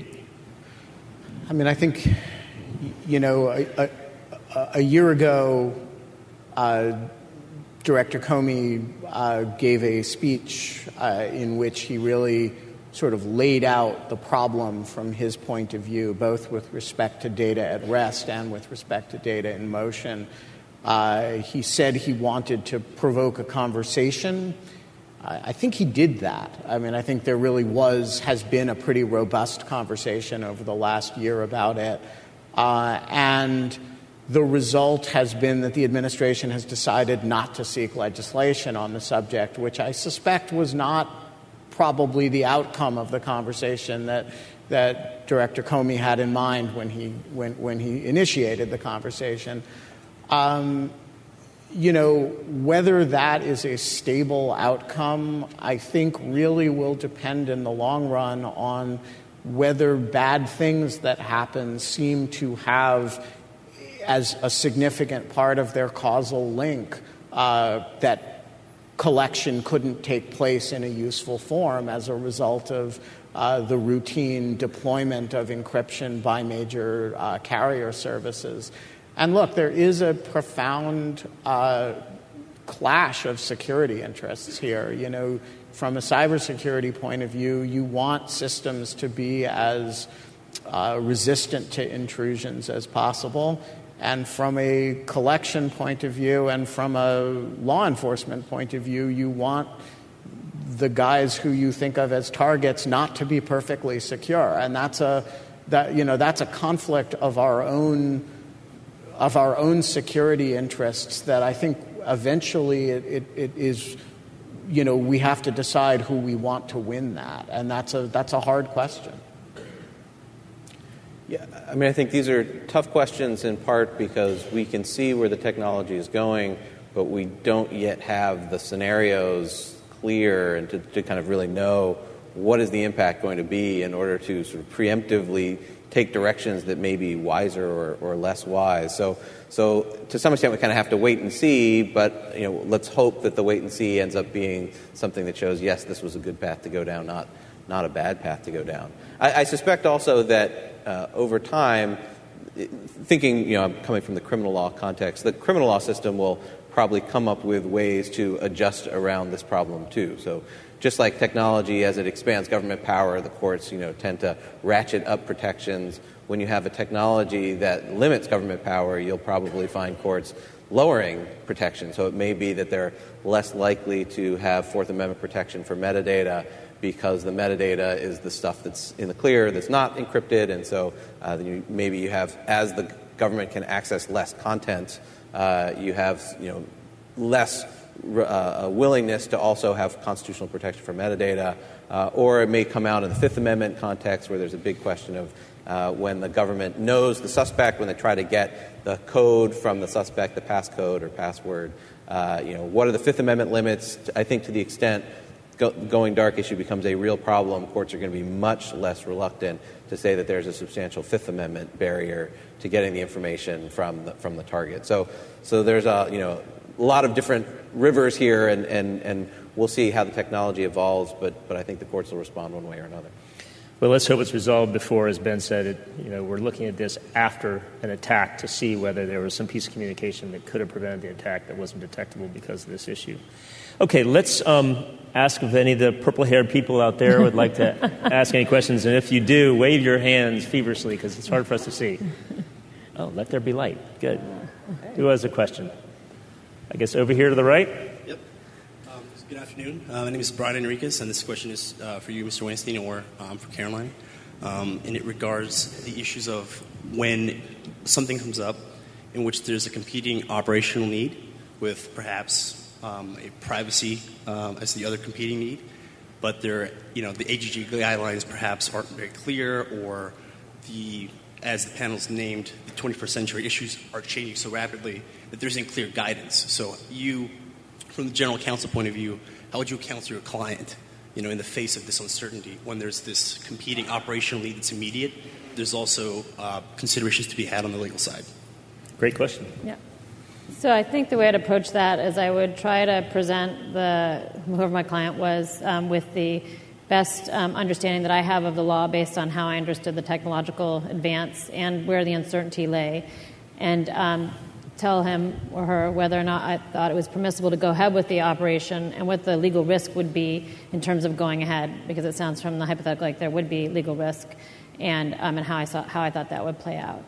Speaker 6: I mean, I think, you know, a, a, a year ago, uh, Director Comey uh, gave a speech uh, in which he really sort of laid out the problem from his point of view, both with respect to data at rest and with respect to data in motion. Uh, he said he wanted to provoke a conversation. I, I think he did that. I mean, I think there really was, has been a pretty robust conversation over the last year about it. Uh, and the result has been that the administration has decided not to seek legislation on the subject, which I suspect was not probably the outcome of the conversation that that Director Comey had in mind when he when when he initiated the conversation. Um, you know, whether that is a stable outcome, I think really will depend in the long run on whether bad things that happen seem to have as a significant part of their causal link uh, that collection couldn't take place in a useful form as a result of uh, the routine deployment of encryption by major uh, carrier services. And look, there is a profound uh, clash of security interests here. You know, from a cybersecurity point of view, you want systems to be as uh, resistant to intrusions as possible. And from a collection point of view and from a law enforcement point of view, you want the guys who you think of as targets not to be perfectly secure. And that's a that you know that's a conflict of our own of our own security interests that I think eventually it, it, it is you know we have to decide who we want to win that. And that's a that's a hard question.
Speaker 8: Yeah, I mean, I think these are tough questions in part because we can see where the technology is going, but we don't yet have the scenarios clear and to, to kind of really know what is the impact going to be in order to sort of preemptively take directions that may be wiser or, or less wise. So, so to some extent, we kind of have to wait and see, but you know, let's hope that the wait and see ends up being something that shows, yes, this was a good path to go down, not not a bad path to go down. I, I suspect also that uh, over time, thinking, you know, I'm coming from the criminal law context, the criminal law system will probably come up with ways to adjust around this problem too. So just like technology, as it expands government power, the courts, you know, tend to ratchet up protections. When you have a technology that limits government power, you'll probably find courts lowering protection. So it may be that they're less likely to have Fourth Amendment protection for metadata because the metadata is the stuff that's in the clear, that's not encrypted, and so uh, then you, maybe you have, as the government can access less content, uh, you have, you know, less uh, willingness to also have constitutional protection for metadata, uh, or it may come out in the Fifth Amendment context where there's a big question of uh, when the government knows the suspect, when they try to get the code from the suspect, the passcode or password, uh, you know, what are the Fifth Amendment limits? I think to the extent Go, going dark issue becomes a real problem, courts are going to be much less reluctant to say that there's a substantial Fifth Amendment barrier to getting the information from the, from the target. So, so there's a you know a lot of different rivers here, and, and, and we'll see how the technology evolves. But but I think the courts will respond one way or another.
Speaker 5: Well, let's hope it's resolved before, as Ben said. It, you know, we're looking at this after an attack to see whether there was some piece of communication that could have prevented the attack that wasn't detectable because of this issue. Okay, let's um, ask if any of the purple-haired people out there would like to ask any questions. And if you do, wave your hands feverishly because it's hard for us to see. Oh, let there be light. Good. Who has a question? I guess over here to the right.
Speaker 10: Yep. Um, good afternoon. Uh, my name is Brian Enriquez, and this question is uh, for you, Mister Weinstein, or um, for Caroline. Um, and it regards the issues of when something comes up in which there's a competing operational need with perhaps Um, a privacy um, as the other competing need, but there, you know, the A G G guidelines perhaps aren't very clear, or the, as the panel's named, the twenty-first century issues are changing so rapidly that there isn't clear guidance. So you, from the general counsel point of view, how would you counsel your client, you know, in the face of this uncertainty when there's this competing operational need that's immediate? There's also uh, considerations to be had on the legal side.
Speaker 5: Great question.
Speaker 7: Yeah. So I think the way I'd approach that is I would try to present the whoever my client was um, with the best um, understanding that I have of the law based on how I understood the technological advance and where the uncertainty lay. And um, tell him or her whether or not I thought it was permissible to go ahead with the operation and what the legal risk would be in terms of going ahead, because it sounds from the hypothetical like there would be legal risk, and um, and how I saw how I thought that would play out.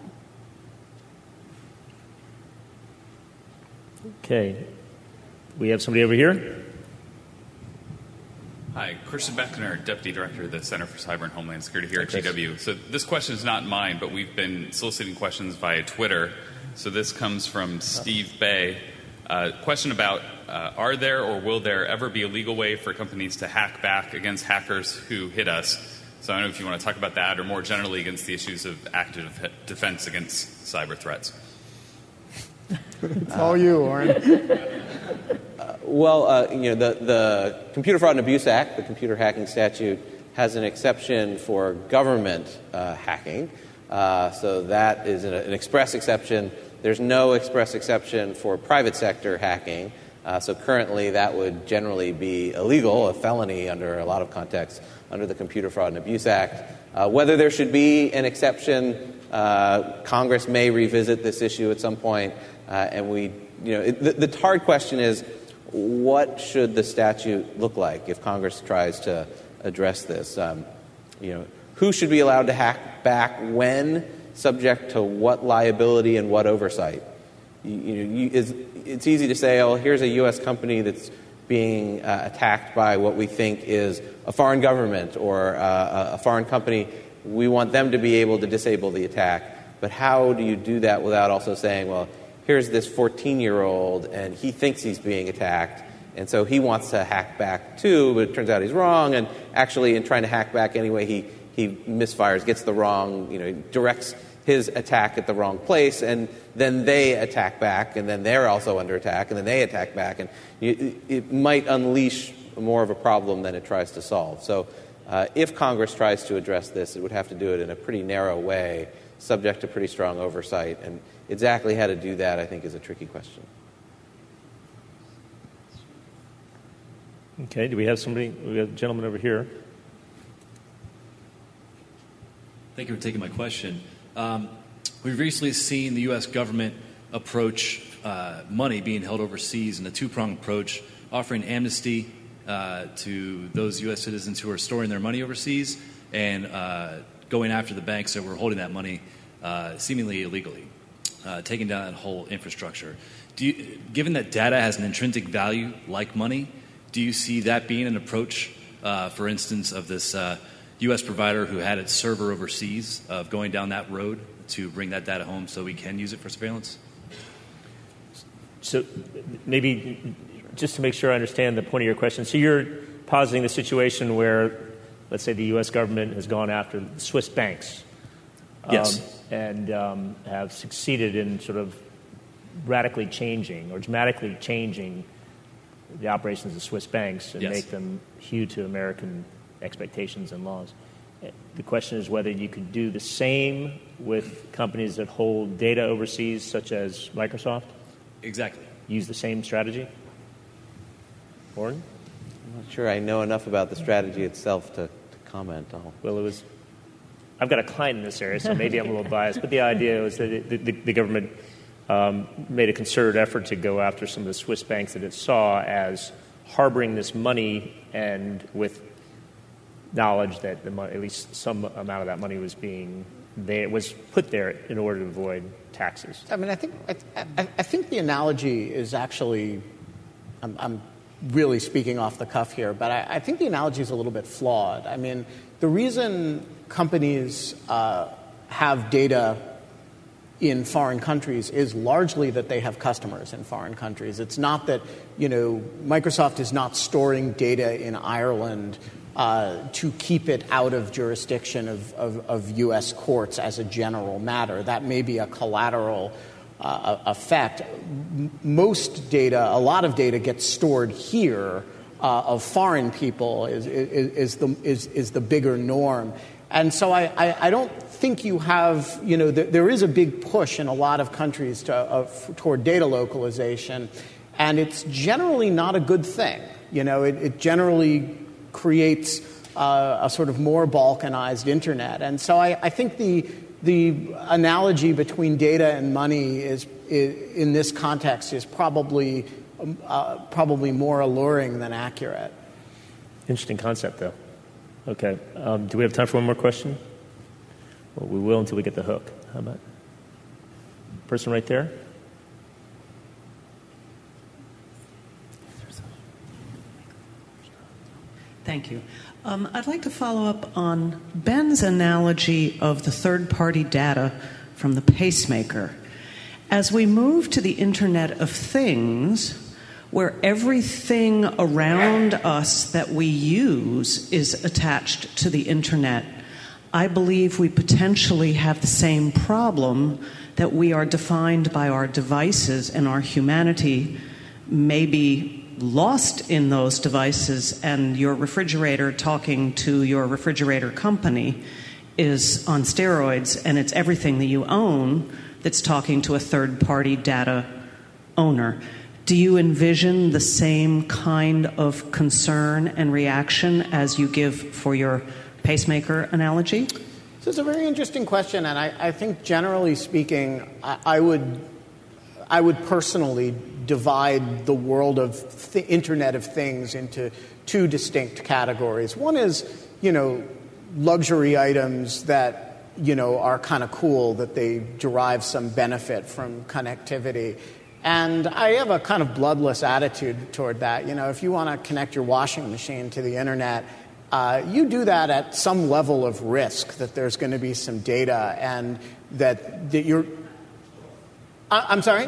Speaker 5: Okay. We have somebody over here.
Speaker 11: Hi, Christian Beckner, Deputy Director of the Center for Cyber and Homeland Security here at G W. So this question is not mine, but we've been soliciting questions via Twitter. So this comes from Steve Bay. Uh, question about, uh, are there or will there ever be a legal way for companies to hack back against hackers who hit us? So I don't know if you want to talk about that, or more generally against the issues of active defense against cyber threats.
Speaker 6: It's all you, Oren.
Speaker 8: uh, well, uh, you know, the, the Computer Fraud and Abuse Act, the computer hacking statute, has an exception for government uh, hacking. Uh, so that is an, an express exception. There's no express exception for private sector hacking. Uh, so currently that would generally be illegal, a felony under a lot of contexts, under the Computer Fraud and Abuse Act. Uh, whether there should be an exception, uh, Congress may revisit this issue at some point. Uh, and we, you know, it, the, the hard question is, what should the statute look like if Congress tries to address this? Um, you know, who should be allowed to hack back when, subject to what liability and what oversight? You, you know, you, it's, it's easy to say, oh, here's a U S company that's being uh, attacked by what we think is a foreign government or uh, a foreign company. We want them to be able to disable the attack. But how do you do that without also saying, well, here's this fourteen-year-old, and he thinks he's being attacked, and so he wants to hack back too, but it turns out he's wrong, and actually in trying to hack back anyway, he, he misfires, gets the wrong, you know, directs his attack at the wrong place, and then they attack back, and then they're also under attack, and then they attack back, and you, it might unleash more of a problem than it tries to solve. So uh, if Congress tries to address this, it would have to do it in a pretty narrow way, subject to pretty strong oversight, and exactly how to do that, I think, is a tricky question.
Speaker 5: Okay, do we have somebody? We have a gentleman over here.
Speaker 12: Thank you for taking my question. Um, we've recently seen the U S government approach uh, money being held overseas in a two-pronged approach, offering amnesty uh, to those U S citizens who are storing their money overseas and uh, going after the banks that were holding that money uh, seemingly illegally. Uh, taking down that whole infrastructure. Do you, given that data has an intrinsic value like money, do you see that being an approach, uh, for instance, of this uh, U S provider who had its server overseas, of going down that road to bring that data home so we can use it for surveillance?
Speaker 5: So maybe just to make sure I understand the point of your question, so you're positing the situation where, let's say, the U S government has gone after the Swiss banks.
Speaker 12: Yes.
Speaker 5: Um, and um, have succeeded in sort of radically changing or dramatically changing the operations of Swiss banks and
Speaker 12: yes.
Speaker 5: make them hew to American expectations and laws. The question is whether you could do the same with companies that hold data overseas, such as Microsoft?
Speaker 12: Exactly.
Speaker 5: Use the same strategy? Oren?
Speaker 8: I'm not sure I know enough about the strategy itself to, to comment on.
Speaker 5: Well, it was... I've got a client in this area, so maybe I'm a little biased, but the idea was that it, the, the government um, made a concerted effort to go after some of the Swiss banks that it saw as harboring this money, and with knowledge that the money, at least some amount of that money was being they, was put there in order to avoid taxes.
Speaker 6: I mean, I think I, I, I think the analogy is actually, I'm, I'm really speaking off the cuff here, but I, I think the analogy is a little bit flawed. I mean, the reason companies uh, have data in foreign countries is largely that they have customers in foreign countries. It's not that, you know, Microsoft is not storing data in Ireland uh, to keep it out of jurisdiction of, of, of U S courts as a general matter. That may be a collateral uh, effect. M- most data, a lot of data gets stored here uh, of foreign people is, is, is, the, is, is the bigger norm. And so I, I, I don't think you have, you know, th- there is a big push in a lot of countries to, uh, f- toward data localization, and it's generally not a good thing. You know, it, it generally creates uh, a sort of more balkanized internet. And so I, I think the the analogy between data and money is in this context is probably uh, probably more alluring than accurate.
Speaker 5: Interesting concept, though. Okay. Um, do we have time for one more question? Well, we will until we get the hook. How about person right there?
Speaker 13: Thank you. Um, I'd like to follow up on Ben's analogy of the third-party data from the pacemaker. As we move to the Internet of Things, where everything around us that we use is attached to the Internet, I believe we potentially have the same problem, that we are defined by our devices, and our humanity may be lost in those devices, and your refrigerator talking to your refrigerator company is on steroids, and it's everything that you own that's talking to a third-party data owner. Do you envision the same kind of concern and reaction as you give for your pacemaker analogy?
Speaker 6: So it's a very interesting question, and I, I think generally speaking, I, I would I would personally divide the world of the Internet of Things into two distinct categories. One is, you know, luxury items that, you know, are kind of cool, that they derive some benefit from connectivity. And I have a kind of bloodless attitude toward that. You know, if you want to connect your washing machine to the Internet, uh, you do that at some level of risk, that there's going to be some data and that, that you're... I, I'm sorry?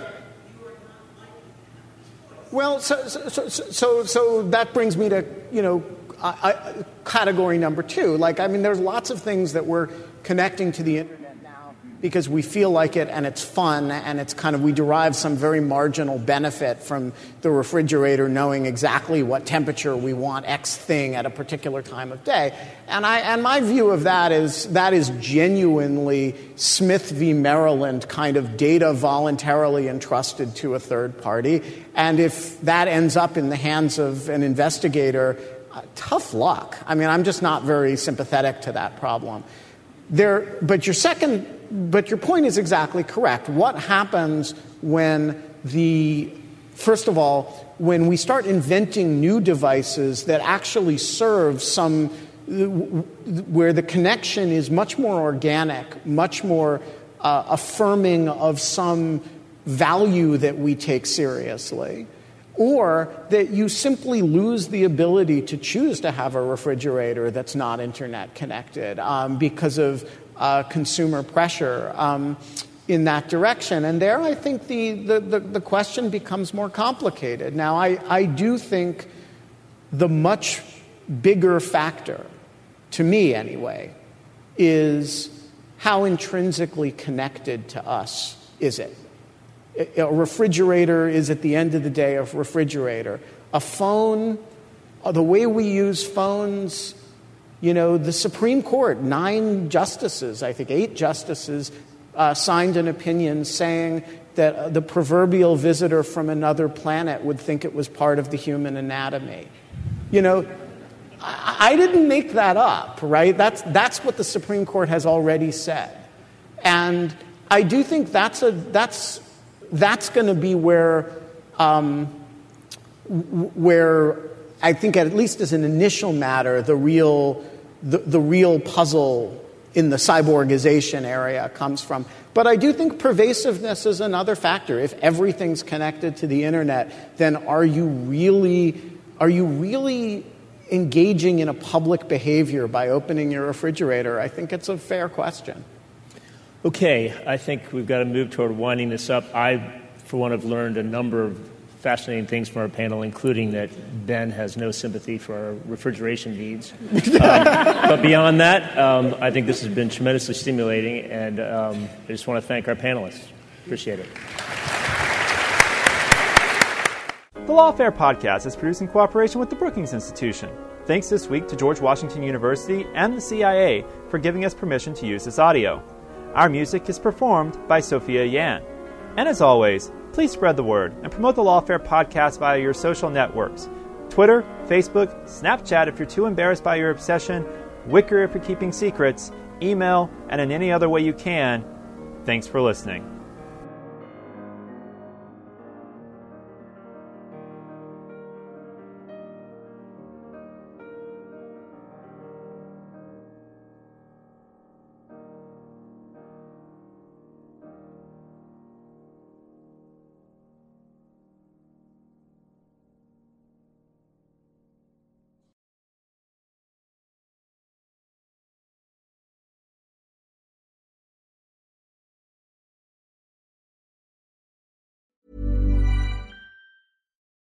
Speaker 6: Well, so so, so so so that brings me to, you know, I, I, category number two. Like, I mean, there's lots of things that we're connecting to the Internet now because we feel like it and it's fun and it's kind of, we derive some very marginal benefit from the refrigerator knowing exactly what temperature we want X thing at a particular time of day. And I and my view of that is that is genuinely Smith v. Maryland kind of data voluntarily entrusted to a third party. And if that ends up in the hands of an investigator, uh, tough luck. I mean, I'm just not very sympathetic to that problem. There, but your second, but your point is exactly correct. What happens when the, first of all, when we start inventing new devices that actually serve some, where the connection is much more organic, much more uh, affirming of some value that we take seriously, or that you simply lose the ability to choose to have a refrigerator that's not Internet connected um, because of uh, consumer pressure um, in that direction. And there I think the, the, the, the question becomes more complicated. Now, I, I do think the much bigger factor, to me anyway, is how intrinsically connected to us is it? A refrigerator is, at the end of the day, a refrigerator. A phone, the way we use phones, you know, the Supreme Court, nine justices, I think eight justices, uh, signed an opinion saying that uh, the proverbial visitor from another planet would think it was part of the human anatomy. You know, I, I didn't make that up, right? That's, that's what the Supreme Court has already said. And I do think that's a, that's, That's going to be where, um, where I think, at least as an initial matter, the real, the, the real puzzle in the cyborgization area comes from. But I do think pervasiveness is another factor. If everything's connected to the Internet, then are you really, are you really engaging in a public behavior by opening your refrigerator? I think it's a fair question.
Speaker 5: Okay, I think we've got to move toward winding this up. I, for one, have learned a number of fascinating things from our panel, including that Ben has no sympathy for our refrigeration needs. um, but beyond that, um, I think this has been tremendously stimulating, and um, I just want to thank our panelists. Appreciate it.
Speaker 4: The Lawfare podcast is produced in cooperation with the Brookings Institution. Thanks this week to George Washington University and the C I A for giving us permission to use this audio. Our music is performed by Sophia Yan. And as always, please spread the word and promote the Lawfare podcast via your social networks. Twitter, Facebook, Snapchat if you're too embarrassed by your obsession, Wicker if you're keeping secrets, email, and in any other way you can. Thanks for listening.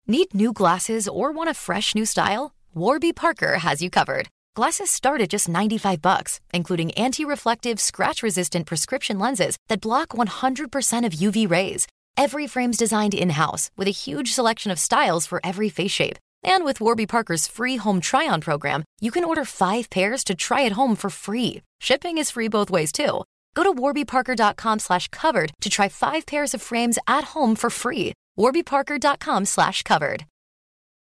Speaker 14: Need new glasses or want a fresh new style? Warby Parker has you covered. Glasses start at just ninety-five bucks, including anti-reflective, scratch-resistant prescription lenses that block one hundred percent of U V rays. Every frame's designed in-house with a huge selection of styles for every face shape. And with Warby Parker's free home try-on program, you can order five pairs to try at home for free. Shipping is free both ways, too. Go to warbyparker.com slash covered to try five pairs of frames at home for free. warbyparker.com slash covered.